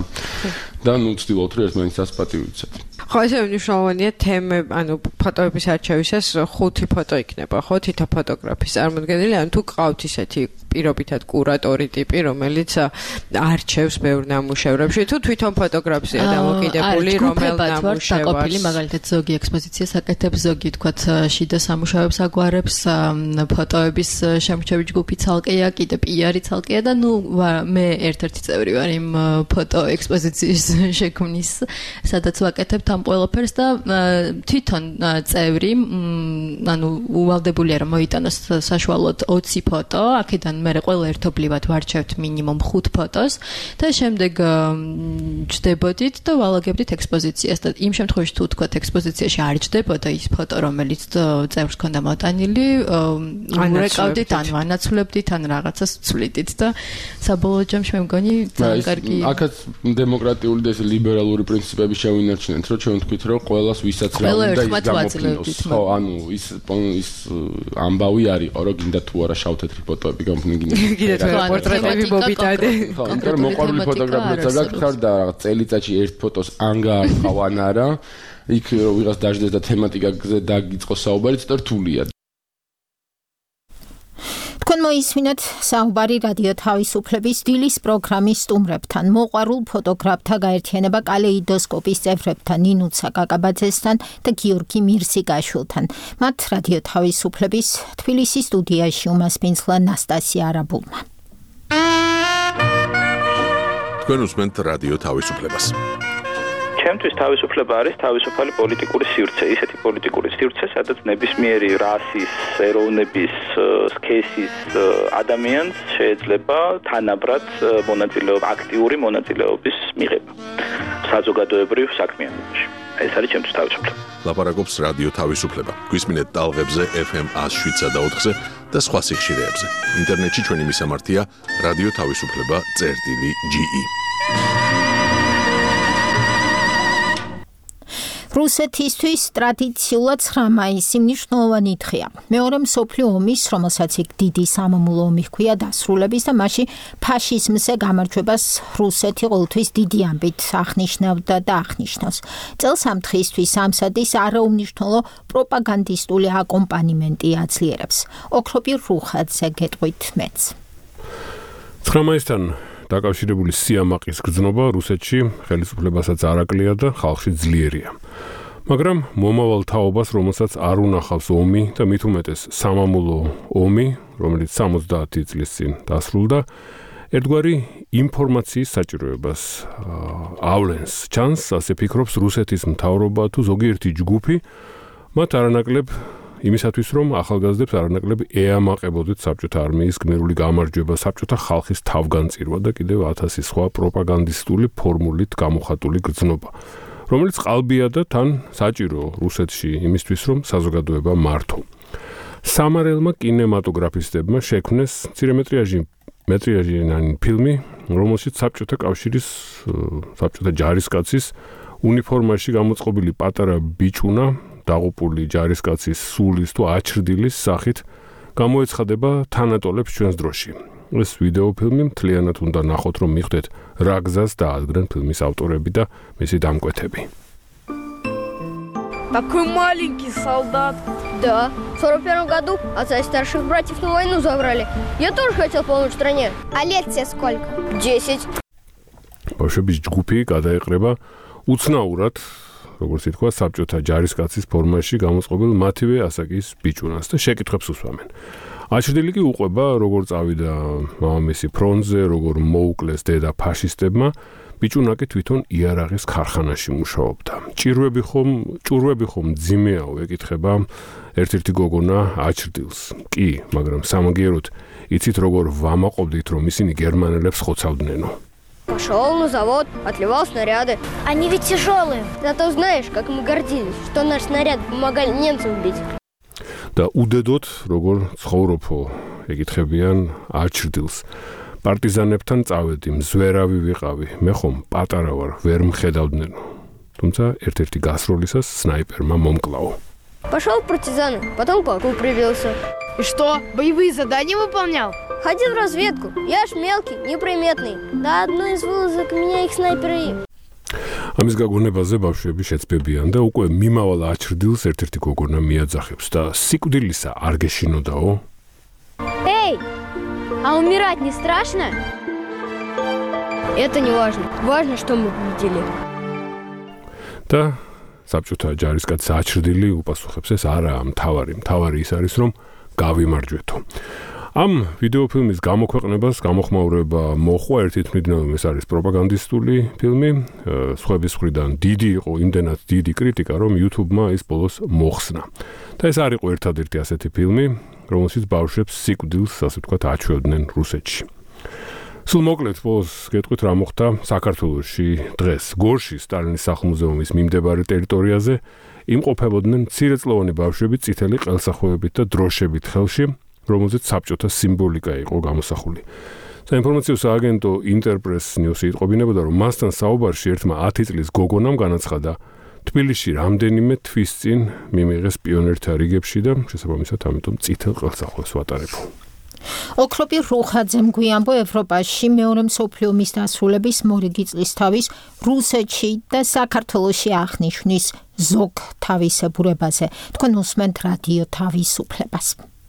G: და ნუ ვცდილობთ რომ ერთმანეთს ასპატივიცეთ
F: ხო ესე მნიშვნელოვანია თემა ანუ ფოტოების არჩევისას ხუთი ფოტო იქნება ხო თითო ფოტოგრაფის წარმოდგენილი ან თუ გყავთ ისეთი პირობითად კურატორი ტიპი რომელიც არჩევს ბევრ ნამუშევრებში თუ თვითონ ფოტოგრაფია დამოკიდებული რომელ ნამუშევარს
X: მაგალითად ზოგი ექსპოზიციას აკეთებს ზოგი თქვათ შიდა სამუშაოებს აგვარებს ფოტოების შემრჩევი ჯგუფი ცალკეა კიდე პიარი ცალკეა და ნუ მე ერთ-ერთი წევრი ვარ იმ ფოტო ექსპოზიციის შექმნის სადაც ვაკეთებ ამ ყველაფერს და თვითონ წევრი ანუ უვალდებულია რომ მოიტანოს საშუალოდ ოცი ფოტო აქედან მე ყველა ერთობლივად ვარჩევთ მინიმუმ ხუთ ფოტოს და შემდეგ ჯდებოდით და ვალაგებდით ექსპოზიციას და იმ შემთხვევაში თუ თქვათ ექსპოზიციაში არ ჯდებოდა ის ფოტო რომელიც წევრს ქონდა მოტანილი რეკავდით ან ანაცვლებდით ან რაღაცას ვცვლიდით და საბოლოო ჯამში მე მგონი ძალიან კარგი
G: აქაც დემოკრატიული და ეს ლიბერალური პრინციპები შევინარჩუნეთ რომ ჩვენ თქვით რომ ყველას ვისაც რა უნდა ის გამოფინოს ხო ანუ ის ის ამბავი არისო რომ გინდა თუ არა შავ-თეთრი ფოტოები გამოფინოს
F: კიდე პორტრეტები მობიტადე.
G: ხო, იმიტომ რომ მოყვარული ფოტოგრაფია გაგხარ და რაღაც წელიწადში ერთ ფოტოს ანგარყავ ან არა, იქ რომ ვიღაც დაждდეს და თემატიკაზე დაგიწყოს საუბარი, ცოტა რთულია.
B: თქვენ მოისმინეთ საუბარი რადიო თავისუფლების დილის პროგრამის სტუმრებთან, მოყვარულ ფოტოგრაფთა გაერთიანება კალეიდოსკოპის წევრებთან, ნინუცა კაკაბაძესთან და გიორგი მირსიგაშვილთან. მათ რადიო თავისუფლების თბილისის სტუდიაში უმასპინძლა ნასტასია არაბულმა.
H: თქვენ უსმენთ რადიო თავისუფლებას.
J: ჩემთვის თავისუფლება არის თავისუფალი პოლიტიკური სივრცე, ისეთი პოლიტიკური სივრცე, სადაც ნებისმიერი რასის, ეროვნების, სქესის ადამიანს შეიძლება თანაბრად მონაწილეობა, აქტიური მონაწილეობის მიღება საზოგადოებრივ საქმიანობაში. ეს არის ჩემთვის თავისუფლება.
H: ლაპარაკობს რადიო თავისუფლება. გვისმინეთ ტალღებზე ეფ ემ one oh seven point four-ზე და სხვა სიხშირეებზე. ინტერნეტში ჩვენი მისამართია რადიო თავისუფლება წერტილი ჯი ი.
B: რუსეთისთვის ტრადიციულად ცხრა მაისი მნიშვნელოვანი დღეა. მეორე მსოფლიო ომის, რომელსაც იქ დიდი სამამულო ომი ჰქვია, დასრულების და მასში ფაშიზმზე გამარჯვებას რუსეთი ყოველთვის დიდი ამბით აღნიშნავდა და აღნიშნავს. წელს ამ დღისთვის ამსადის არაუმნიშვნელო პროპაგანდისტული აკომპანიმენტი აძლიერებს. ოქროპირ რუხაძე გეტყვით მეც.
D: ცხრა მაისთან დაკავშირებული სიამაყის გრძნობა რუსეთში ხელისუფლებასაც არაკლია და ხალხში ძლიერია. მაგრამ მომავალ თაობას, რომელსაც არ უნახავს ომი და მით უმეტეს სამამულო ომი, რომელიც სამოცდაათი წლის წინ დასრულდა, ერთგვარი ინფორმაციის საჭიროებას ავლენს. ჩანს, ასე ფიქრობს რუსეთის მთავრობა თუ ზოგიერთი ჯგუფი, მათ არანაკლებ იმისათვის, რომ ახალგაზრდებს არანაკლებ ეამაყებოდეთ საბჭოთა არმიის გმირული გამარჯვება, საბჭოთა ხალხის თავგანწირვა და კიდევ ათასი სხვა პროპაგანდისტული ფორმულით გამოხატული გრძნობა, რომელიც ყალბია და თან საჭირო რუსეთში იმისთვის, რომ საზოგადოება მართო. სამარელმა კინემატოგრაფისტებმა შექმნეს მცირემეტრიაჟი მეტრიაჟიანი ფილმი, რომელშიც საბჭოთა კავშირის საბჭოთა ჯარისკაცის უნიფორმაში გამოწყობილი პატარა ბიჭუნა დაღუპული ჯარისკაცის სულის თუ აჩრდილის სახით გამოეცხადება თანატოლებს ჩვენს დროში. ეს ვიდეოფილმი მთლიანად უნდა ნახოთ, რომ მიხვდეთ რა გზას დაადგნენ ფილმის ავტორები და მისი დამკვეთები.
K: Такой маленький солдат.
L: Да, в сорок первом году отца и старших братьев на войну забрали. Я тоже хотел помочь стране. А лет тебе сколько? Десять.
D: ბავშვების ჯგუფი გადაეყრება უცნაურად, როგორც ითქვა, საბჭოთა ჯარისკაცის ფორმაში გამოწყობილ მათივე ასაკის ბიჭუნას და შეკითხვებს უსვამენ. აჩრდილი კი უყვება, როგორ წავიდა მამამისი ფრონტზე, როგორ მოუკლეს დედა ფაშისტებმა, ბიჭუნა კი თვითონ იარაღის ქარხანაში მუშაობდა. ჭირვები ხომ, ჭურვები ხომ ძიმეაო, ეკითხება ერთ-ერთი გოგონა აჩრდილს. კი, მაგრამ სამაგიეროდ იცით როგორ ვამაყობდით, რომ ისინი გერმანელებს ხოცავდნენო.
L: Пошел на завод, отливал снаряды. Они ведь тяжелые. Зато знаешь, как мы гордились, что наш снаряд помогали немцам бить.
D: და უდედოთ, როგორ ცხოვრობო, ეკითხებიან აჩრდილს. პარტიზანებთან წავედი, მზვერავი виყავი, მე ხომ პატარა ვარ, ვერ მხედავდნენ. თუმცა ერთ-ერთი გასროლისას სნაიპერმა მომკლაო.
L: Пошел в партизаны, потом к полку прибился.
K: И что, боевые задания выполнял?
L: Ходил в разведку. Я ж мелкий, неприметный. Да одну из вылазок меня их снайперы.
D: ამის გაგონებაზე ბავშვები შეცდებიან და უკვე მიმავალ აჩრდილს ერთ-ერთი გოგონა მიაძახებს და სიკვდილისა არ გეშინოდაო?
L: Эй, а умирать не страшно? Это не важно. Важно, что мы победили.
D: და საბჭოთა ჯარისკაცის აჩრდილი უპასუხებს, ეს არაა მთავარი, მთავარი ის არის, რომ გავიმარჯვეთო. ამ ვიდეოფილმის გამოქვეყნებას გამოხმაურება მოხვა ერთი თქმით, ეს არის პროპაგანდისტული ფილმი, სხვების მხრიდან დიდი იყო, იმდენად დიდი კრიტიკა, რომ YouTube-მა ის ბოლოს მოხსნა. და ეს არ იყო ერთადერთი ასეთი ფილმი, რომელშიც ბავშვებს სიკვდილს, ასე ვთქვათ, აჩვევდნენ რუსეთში. სულ მოკლედ ბოლოს გეტყვით რა მოხდა საქართველოში დღეს. გორში სტალინის სახლ-მუზეუმის მიმდებარე ტერიტორიაზე იმყოფებოდნენ მცირეწლოვანი ბავშვები წითელი ყელსახვევებით და დროშებით ხელში, რომელზეც საბჭოთა სიმბოლიკა იყო გამოსახული. საინფორმაციო სააგენტო ინტერპრეს ნიუსი იტყობინებოდა, რომ მასთან საუბარში ერთმა ათი წლის გოგონამ განაცხადა, თბილისში რამდენიმე თვის წინ მიმიღეს პიონერთა რიგებში და შესაბამისად ამიტომ წითელ ყელსახვევს ვატარებო.
B: ოქროპი რუხაძემ გვიანბო ევროპაში მეორე მსოფლიო ომის დასრულების მორიგი წლის თავის რუსეთში და საქართველოში აღნიშნის ზოგ თავისებურებაზე. თქვენ უსმენთ რადიო თავისუფლებას.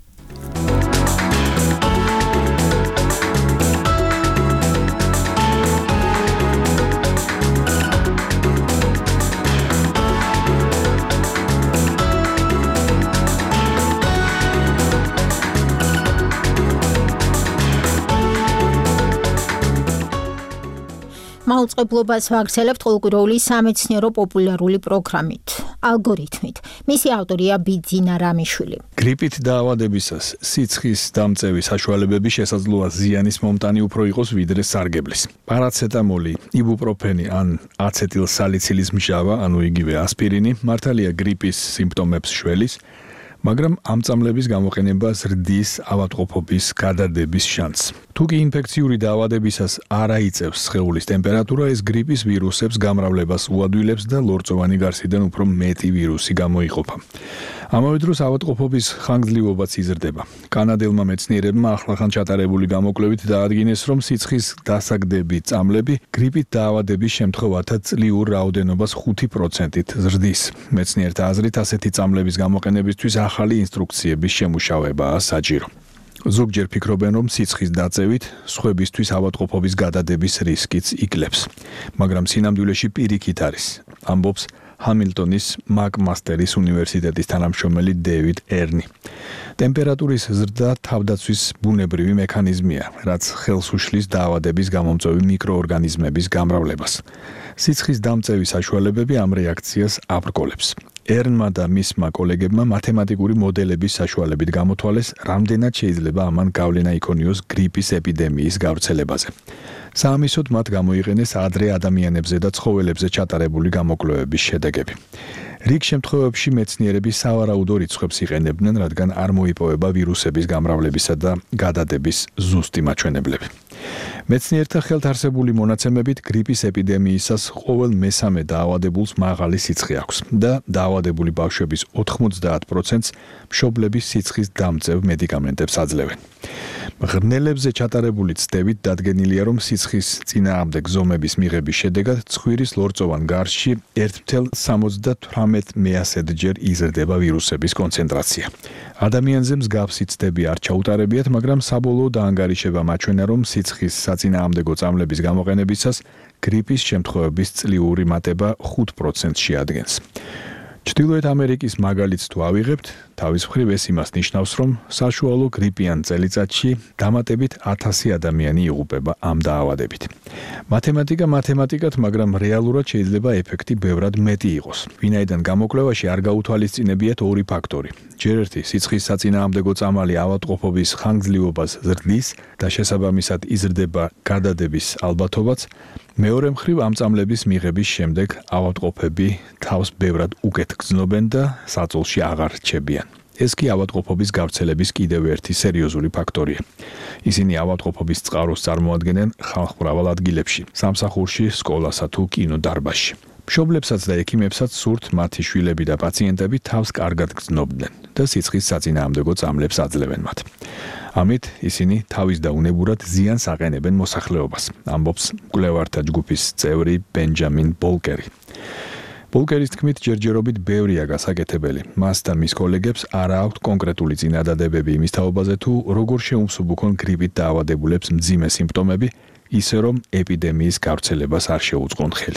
B: მაუწყებლობას ვაგრძელებთ ყოველკვირეული სამეცნიერო პოპულარული პროგრამით, ალგორითმით. მისი ავტორია ბიძინა რამიშვილი.
M: გრიპით დაავადებისას სიცხის დამწევი საშუალებები შესაძლოა ზიანის მომტანი უფრო იყოს ვიდრე სარგებლის. პარაცეტამოლი, იბუპროფენი ან აცეტილსალიცილის მჟავა, ანუ იგივე ასპირინი, მართალია გრიპის სიმპტომებს შველის, მაგრამ ამ წამლების გამოყენება ზრდის ავადმყოფობის გადადების შანსს. თუ კი ინფექციური დაავადებისას არ აიწევს სხეულის ტემპერატურა, ეს გრიპის ვირუსებს გამრავლებას უადვილებს და ლორწოვანი გარსიდან უფრო მეტი ვირუსი გამოიყოფა. ამავე დროს ავადმყოფობის ხანგრძლივობაც იზრდება. კანადელმა მეცნიერებმა ახლახან ჩატარებული გამოკვლევით დაადგინეს, რომ სიცხის დასაგდები წამლები გრიპით დაავადების შემთხვევათა წლიურ რაოდენობას ხუთი პროცენტით ზრდის. მეცნიერთა აზრით, ასეთი წამლების გამოყენებისთვის ახალი ინსტრუქციების შემუშავებაა საჭირო. ზოგჯერ ფიქრობენ, რომ სიცხის დაწევით სხვებისთვის ავადმყოფობის გადადების რისკიც იკლებს, მაგრამ სინამდვილეში პირიქით არის, ამბობს ჰამილტონის მაკმასტერის უნივერსიტეტის თანამშრომელი დევიდ ერნი. ტემპერატურის ზრდა თავდაცვის ბუნებრივი მექანიზმია, რაც ხელს უშლის დაავადების გამომწვევი მიკროორგანიზმების გამრავლებას. სიცხის დამწევი საშუალებები ამ რეაქციას აბრკოლებს. ერნმა და მისმა კოლეგებმა მათემატიკური მოდელების საშუალებით გამოთვალეს, რამდენად შეიძლება ამან გავლენა იქონიოს გრიპის ეპიდემიის გავრცელებაზე. საამისოდ მათ გამოიყენეს ადრე ადამიანებზე და ცხოველებზე ჩატარებული გამოკვლევების შედეგები. რიგ შემთხვევებში მეცნიერები სავარაუდო რიცხვებს იყენებდნენ, რადგან არ მოიპოვება ვირუსების გამრავლებისა და გადადების ზუსტი მაჩვენებლები. მეცნიერთა ხელთ არსებული მონაცემებით გრიპის ეპიდემიისას ყოველ მესამე დაავადებულს მაღალი სიცხე აქვს და დაავადებული ბავშვების ოთხმოცდაათ პროცენტს მშობლების სიცხის დამწევ მედიკამენტებს აძლევენ. მღრღნელებზე ჩატარებული ცდებით დადგენილია, რომ სიცხის წინააღმდეგ ზომების მიღების შედეგად ცხვირის ლორწოვან გარსში ერთ წუთი სამოცდათვრამეტ მეასედჯერ იზრდება ვირუსების კონცენტრაცია. ადამიანზე მსგავსი ცდები არ ჩაუტარებიათ, მაგრამ საბოლოო დაანგარიშება მაჩვენა, რომ სიცხის საწინააღმდეგო წამლების გამოყენებისას გრიპის შემთხვევების წლიური მატება ხუთ პროცენტს შეადგენს. ჩრდილოეთ ამერიკის მაგალითს თუ ავიღებთ, თავის მხრივ ეს იმას ნიშნავს, რომ საშუალო გრიპიან წელიწადში დამატებით ათასი ადამიანი იღუპება ამ დაავადებით. მათემატიკა მათემატიკად, მაგრამ რეალურად შეიძლება ეფექტი ბევრად მეტი იყოს. ვინაიდან გამოკვლევაში არ გაუთვალისწინებიათ ორი ფაქტორი. ჯერ ერთი სიცხის საწინააღმდეგო წამალი ავადმყოფობის ხანგრძლივობას ზრდის და შესაბამისად იზრდება გადადების ალბათობაც. მეორე მხრივ ამ წამლების მიღების შემდეგ ავადმყოფები თავს ბევრად უკეთ გრძნობენ და საწოლში აღარ რჩებიან. ეს კი ავადმყოფობის გავრცელების კიდევ ერთი სერიოზული ფაქტორია. ისინი ავადმყოფობის წყაროს წარმოადგენენ ხალხმრავალ ადგილებში, სამსახურში, სკოლასა თუ კინოდარბაზში. მშობლებსაც და ექიმებსაც სურთ მათი შვილები და პაციენტები თავს კარგად გრძნობდნენ და სიცხის საწინააღმდეგო წამლებს აძლევენ მათ. ამით ისინი თავის დაუნებურად ზიანს აყენებენ მოსახლეობას, ამბობს მკვლევართა ჯგუფის წევრი ბენჯამინ ბოლკერი. ბოლკერის თქმით, ჯერჯერობით ბევრია გასაკეთებელი. მას და მის კოლეგებს არ აქვთ კონკრეტული წინადადებები იმის თაობაზე, თუ როგორ შეუმსუბუქონ გრიპით დაავადებულებს მძიმე სიმპტომები, ისე რომ ეპიდემიის გავრცელებას არ შეუწყონ ხელი.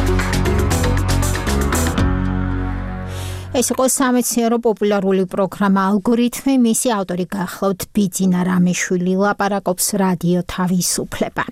B: ეს იყო სამეცნიერო პოპულარული პროგრამა ალგორითმი, მისი ავტორი გახლავთ ბიძინა რამიშვილი, ლაპარაკობს რადიო თავისუფლება.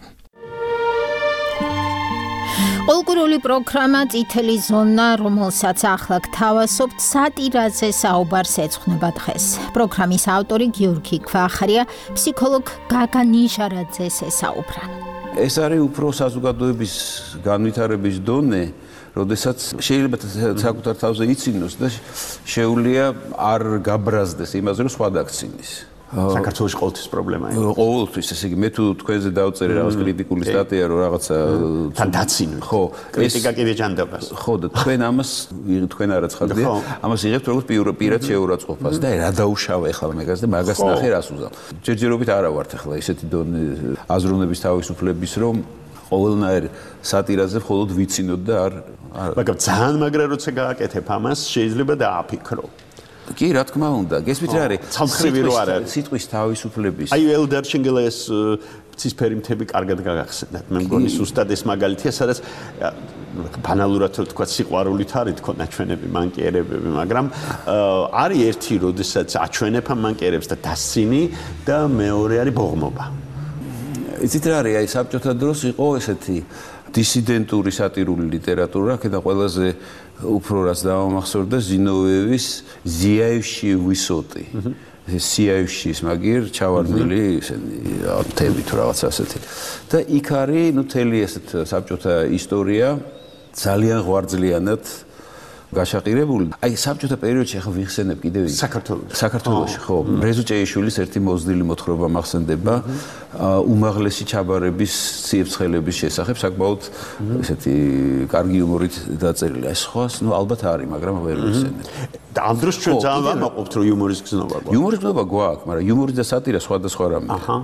B: ყოველკვირეული პროგრამა წითელი ზონა, რომელსაც ახლა გთავაზობთ, სატირაზე საუბარს ეძღვნება დღეს. პროგრამის ავტორი გიორგი ქვახარია, ფსიქოლოგ გაგა ნიჟარაძეს ესაუბრა.
I: ეს არის უფრო საზოგადოების განვითარების დონე, როდესაც შეიძლება საკუთარ თავზე იცინოს და შეუძლია არ გაბრაზდეს იმაზე, რომ სხვა დაქცინის.
N: საქართველოს ყოველთვის პრობლემაა.
I: ყოველთვის, ესე იგი, მე თუ თქვენზე დავწერე რაღაც კრიტიკული სტატია, რომ რაღაცა
N: თან დაცინოთ.
I: ხო,
N: კრიტიკა კიდე ჯანდაბას.
I: ხო, და თქვენ ამას თქვენ არა ცხადია, ამას იღებთ როგორც პირად შეურაცხყოფას და რა დაუშავა ეხლა მაგას და მაგას ნახე რას უზავ. ჯერჯერობით არა ვართ ეხლა ისეთი დონე აზროვნების თავისუფლების, რომ ყოველნაირ სატირაზე მხოლოდ ვიცინოთ და არ
N: მაგრამ ძალიან მაგრა როცა გააკეთებ ამას, შეიძლება დააფიქრო.
I: კი, რა თქმა უნდა. გესმით რა არის?
N: სამხრივი რო არ არის.
I: სიტყვის თავისუფლების.
N: აი ელდარ შენგელეს ცისფერი მთები კარგად გაგახსენდათ. მე მგონი ზუსტად ეს მაგალითია, სადაც ბანალურად რო თქვა სიყვარულით არის თქონა ჩვენები მანკიერებები, მაგრამ არის ერთი, როდესაც აჩვენებ ამ მანკიერებს და დასცინი და მეორე არის ბოღმობა.
I: იცით რა არის? აი საბჭოთა დროს იყო ესეთი დისიდენტური სატირული ლიტერატურა, კიდე ყველაზე უფრო რაც დავამახსოვრდა ზინოვიევის ზიაევში ვისოტი. სიაევშის მაგერ ჩავარდნილი ესენი თემი თუ რაღაც ასეთი. და იქ არის, ნუ თელი ესეთ საბჭოთა ისტორია ძალიან ღვარძლიანად გაშაყირებული. აი საბჭოთა პერიოდში ახლა ვიხსენებ კიდევ
N: საქართველოში.
I: საქართველოში, ხო. რეზუჭეიშვილის ერთი მოზრდილი მოთხრობა მახსენდება უმაღლესი ჩაბარების ციებ-ცხელების შესახებ, საკმაოდ ესეთი კარგი იუმორით დაწერილი. აი სხვას, ნუ ალბათ არის, მაგრამ ვერ ვიხსენებ.
N: და ამ დროს ჩვენ ძალიან ვამაყობთ, რომ იუმორის გზნობა გვაქვს.
I: იუმორის გზნობა გვაქვს, მაგრამ იუმორი და სატირა სხვადასხვა რამეა. აჰა.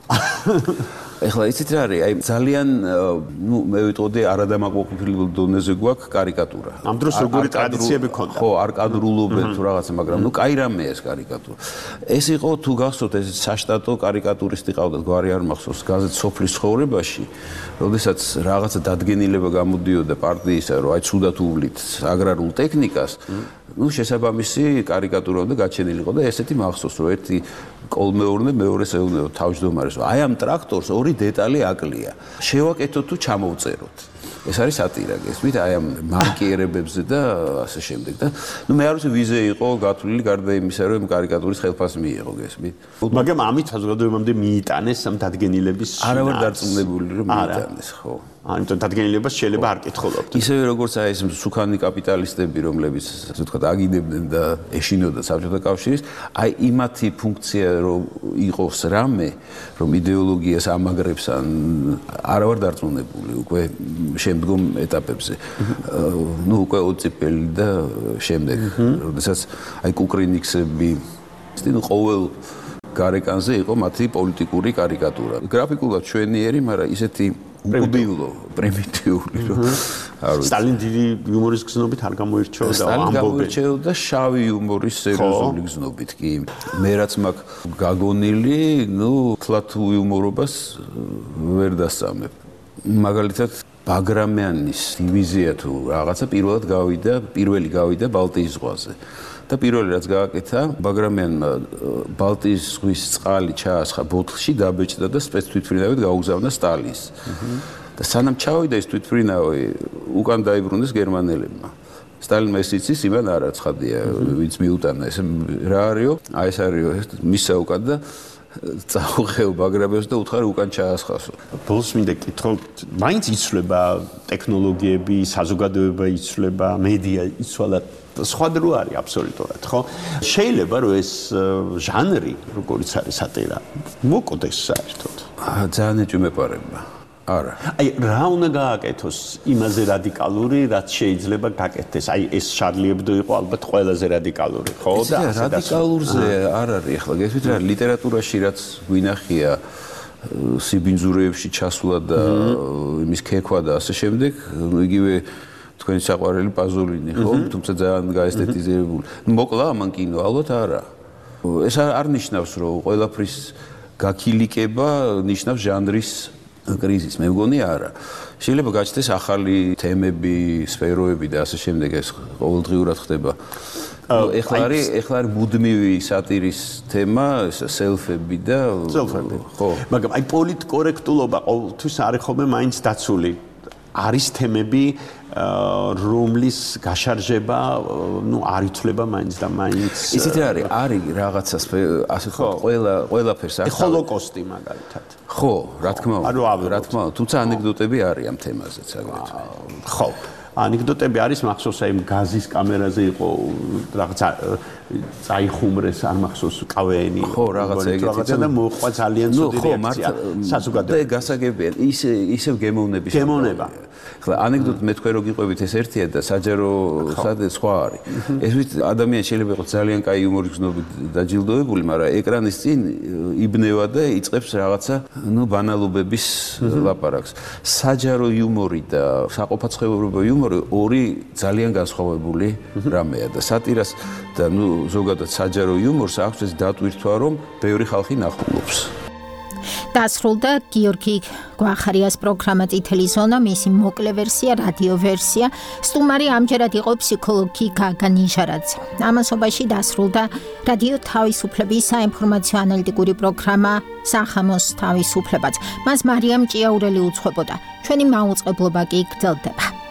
I: ეხლა იცით რა არის? აი ძალიან ნუ მე ვიტყოდი არადამაკმაყოფილებელ დონეზე გვაქვს კარიკატურა.
N: ამ დროს როგორი ტრადიციები ქონდა?
I: ხო, არ კადრულობენ თუ რაღაცა, მაგრამ ნუ კაი რამეა ეს კარიკატურა. ეს იყო თუ გახსოვთ ეს საშტატო კარიკატურისტი ყავდათ, გვარი არ მახსოვს, გაზეთ სოფლის ცხოვრებაში, როდესაც რაღაცა დადგენილება გამოდიოდა პარტიისა, რომ აი ცუდად უვლით აგრარულ ტექნიკას, ნუ შესაბამისი კარიკატურა უნდა გაჩენილი იყო და ესეთი მახსოვს, რომ ერთი კოლმეურნე მეორეს ეუბნება თავმჯდომარეს, რომ აი ამ ტრაქტორს ორი დეტალი აკლია. შევაკეთოთ თუ ჩამოვწეროთ. ეს არის სატირა, გესმით? აი ამ მანკიერებებზე და ასე შემდეგ და ნუ მე არ ვიცი ვიზე იყო გათვლილი გარდა იმისა, რომ კარიკატურის ხელფასი მიიღო, გესმით?
N: მაგრამ ამით საზოგადოებამდე მიიტანეს ამ დადგენილების
I: არა ვარ დარწმუნებული, რომ მიიტანეს, ხო.
N: ამიტომ დადგენილებას შეიძლება არ კითხულობთ.
I: ისევე როგორც აი ეს სუქანი კაპიტალისტები, რომლებიც ასე ვთქვათ, აგინებდნენ და ეშინოდა საბჭოთა კავშირის, აი იმათი ფუნქცია რომ იყოს რამე, რომ იდეოლოგიას ამაგრებს ან არა ვარ დარწმუნებული უკვე შემდგომ ეტაპებზე. ნუ უკვე ოციპელი და შემდეგ, როდესაც აი კუკრინიქსები, ნუ ყოველ გარეკანზე იყო მათი პოლიტიკური კარიკატურა. გრაფიკულად ჩვენიერი, მაგრამ ისეთი უკუდილო, პრიმიტიული, რომ არ ვიცი.
N: სტალინ დიდი იუმორის გზნობით არ გამოირჩეოდა და
I: ამბობენ. გამოირჩეოდა შავი იუმორის სერიოზული გზნობით, კი. მე რაც მაქვს გაგონილი, ნუ თლათ იუმორობას ვერ დასწამებ. მაგალითად ბაგრამიანის დივიზია თუ რაღაცა პირველად გავიდა, პირველი გავიდა ბალტიის ზღვაზე. და პირველი რაც გააკეთა, ბაგრამიანმა ბალტიის ზღვის წყალი ჩაასხა ბოთლში, დაბეჭდა და სპეცთვითმფრინავით გაუგზავნა სტალინს. და სანამ ჩავიდა ეს თვითმფრინავი, უკან დაიბრუნეს გერმანელებმა. სტალინმა ეს იცის, იმან არა ცხადია, ვინც მიუტანა ეს რა არისო? აი ეს არისო, მისცა უკან და წაუღეო ბაგრამიანს და უთხარი უკან ჩაასხასო.
N: ბოლოს მინდა კითხო, მაინც იცვლება ტექნოლოგიები, საზოგადოება იცვლება, მედია იცვალა სხვა დრო არის აბსოლუტურად, ხო? შეიძლება რომ ეს ჟანრი, როგორიც არის სატირა, მოკოდეს საერთოდ.
I: ძალიან ეჭვმეპარება. არა.
N: აი რა უნდა გააკეთოს იმაზე რადიკალური, რაც შეიძლება გაკეთდეს. აი ეს შარლი ებდო იყო ალბათ ყველაზე რადიკალური, ხო?
I: და რადიკალურზე არ არის ახლა, გესმით რა, ლიტერატურაში რაც გვინახია სიბინძურეებში ჩასვლა და იმის ქექვა და ასე შემდეგ, იგივე თქვენი საყვარელი პაზოლინი, ხო? თუმცა ძალიან გაესთეტიზირებული. მოკლა ამან კინო, ალბათ არა. ეს არ ნიშნავს, რომ ყველაფრის გაქილიკება ნიშნავს ჟანრის კრიზისს. მე მგონი არა. შეიძლება გაჩნდეს ახალი თემები, სფეროები და ასე შემდეგ, ეს ყოველდღიურად ხდება. ეხლა არის, ეხლა არის მუდმივი სატირის თემა, სელფები და
N: სელფები. ხო. მაგრამ აი პოლიტკორექტულობა ყოველთვის არის ხოლმე მაინც დაცული. არის თემები რომლის გაშარჟება, ნუ არ ითვლება მაინც და მაინც.
I: ისეთ არის, არის რაღაცა ასე ხო, ყველა ყველაფერს
N: არის. ჰოლოკოსტი მაგალითად.
I: ხო, რა თქმა უნდა. რა თქმა უნდა, თუმცა ანეკდოტები არის ამ თემაზეც აგრეთვე.
N: ხო. ანეკდოტები არის მახსოვს აი გაზის კამერაზე იყო რაღაც წაიხუმრეს არ მახსოვს კავეენი
I: ხო რაღაცა ეგეთი
N: და მოხვა ძალიან ცუდი რეაქცია საზოგადოებაში
I: და გასაგებია ის ისევ გემოვნების
N: გემოვნება
I: ხლა ანეკდოტი მე თქვენ რო გიყვებით ეს ერთია და საჯარო სადე სხვა არის ეს ვიცი ადამიანი შეიძლება იყოს ძალიან კაი იუმორის გზნობით დაჯილდოებული მაგრამ ეკრანის წინ იბნევა და იწყებს რაღაცა ნუ ბანალობების ლაპარაკს საჯარო იუმორი და საყოფაცხოვრებო იუმორი ორი ძალიან განსხვავებული რამეა და სატირას და ნუ ზოგადად საჯარო იუმორს აქვს ეს დატვირთვა რომ ბევრი ხალხი ნახულობს
B: დასრულდა გიორგი გვახარიას პროგრამა წითელი ზონა, მისი მოკლე ვერსია, რადიო ვერსია. სტუმარი ამჯერად იყო ფსიქოლოგი გაგა ნიჟარაძე. ამასობაში დასრულდა რადიო თავისუფლების საინფორმაციო ანალიტიკური პროგრამა სახამოს თავისუფლებაც. მას მარიამ ჭიაურელი უძღვებოდა. ჩვენი მაუწყებლობა კი გრძელდება.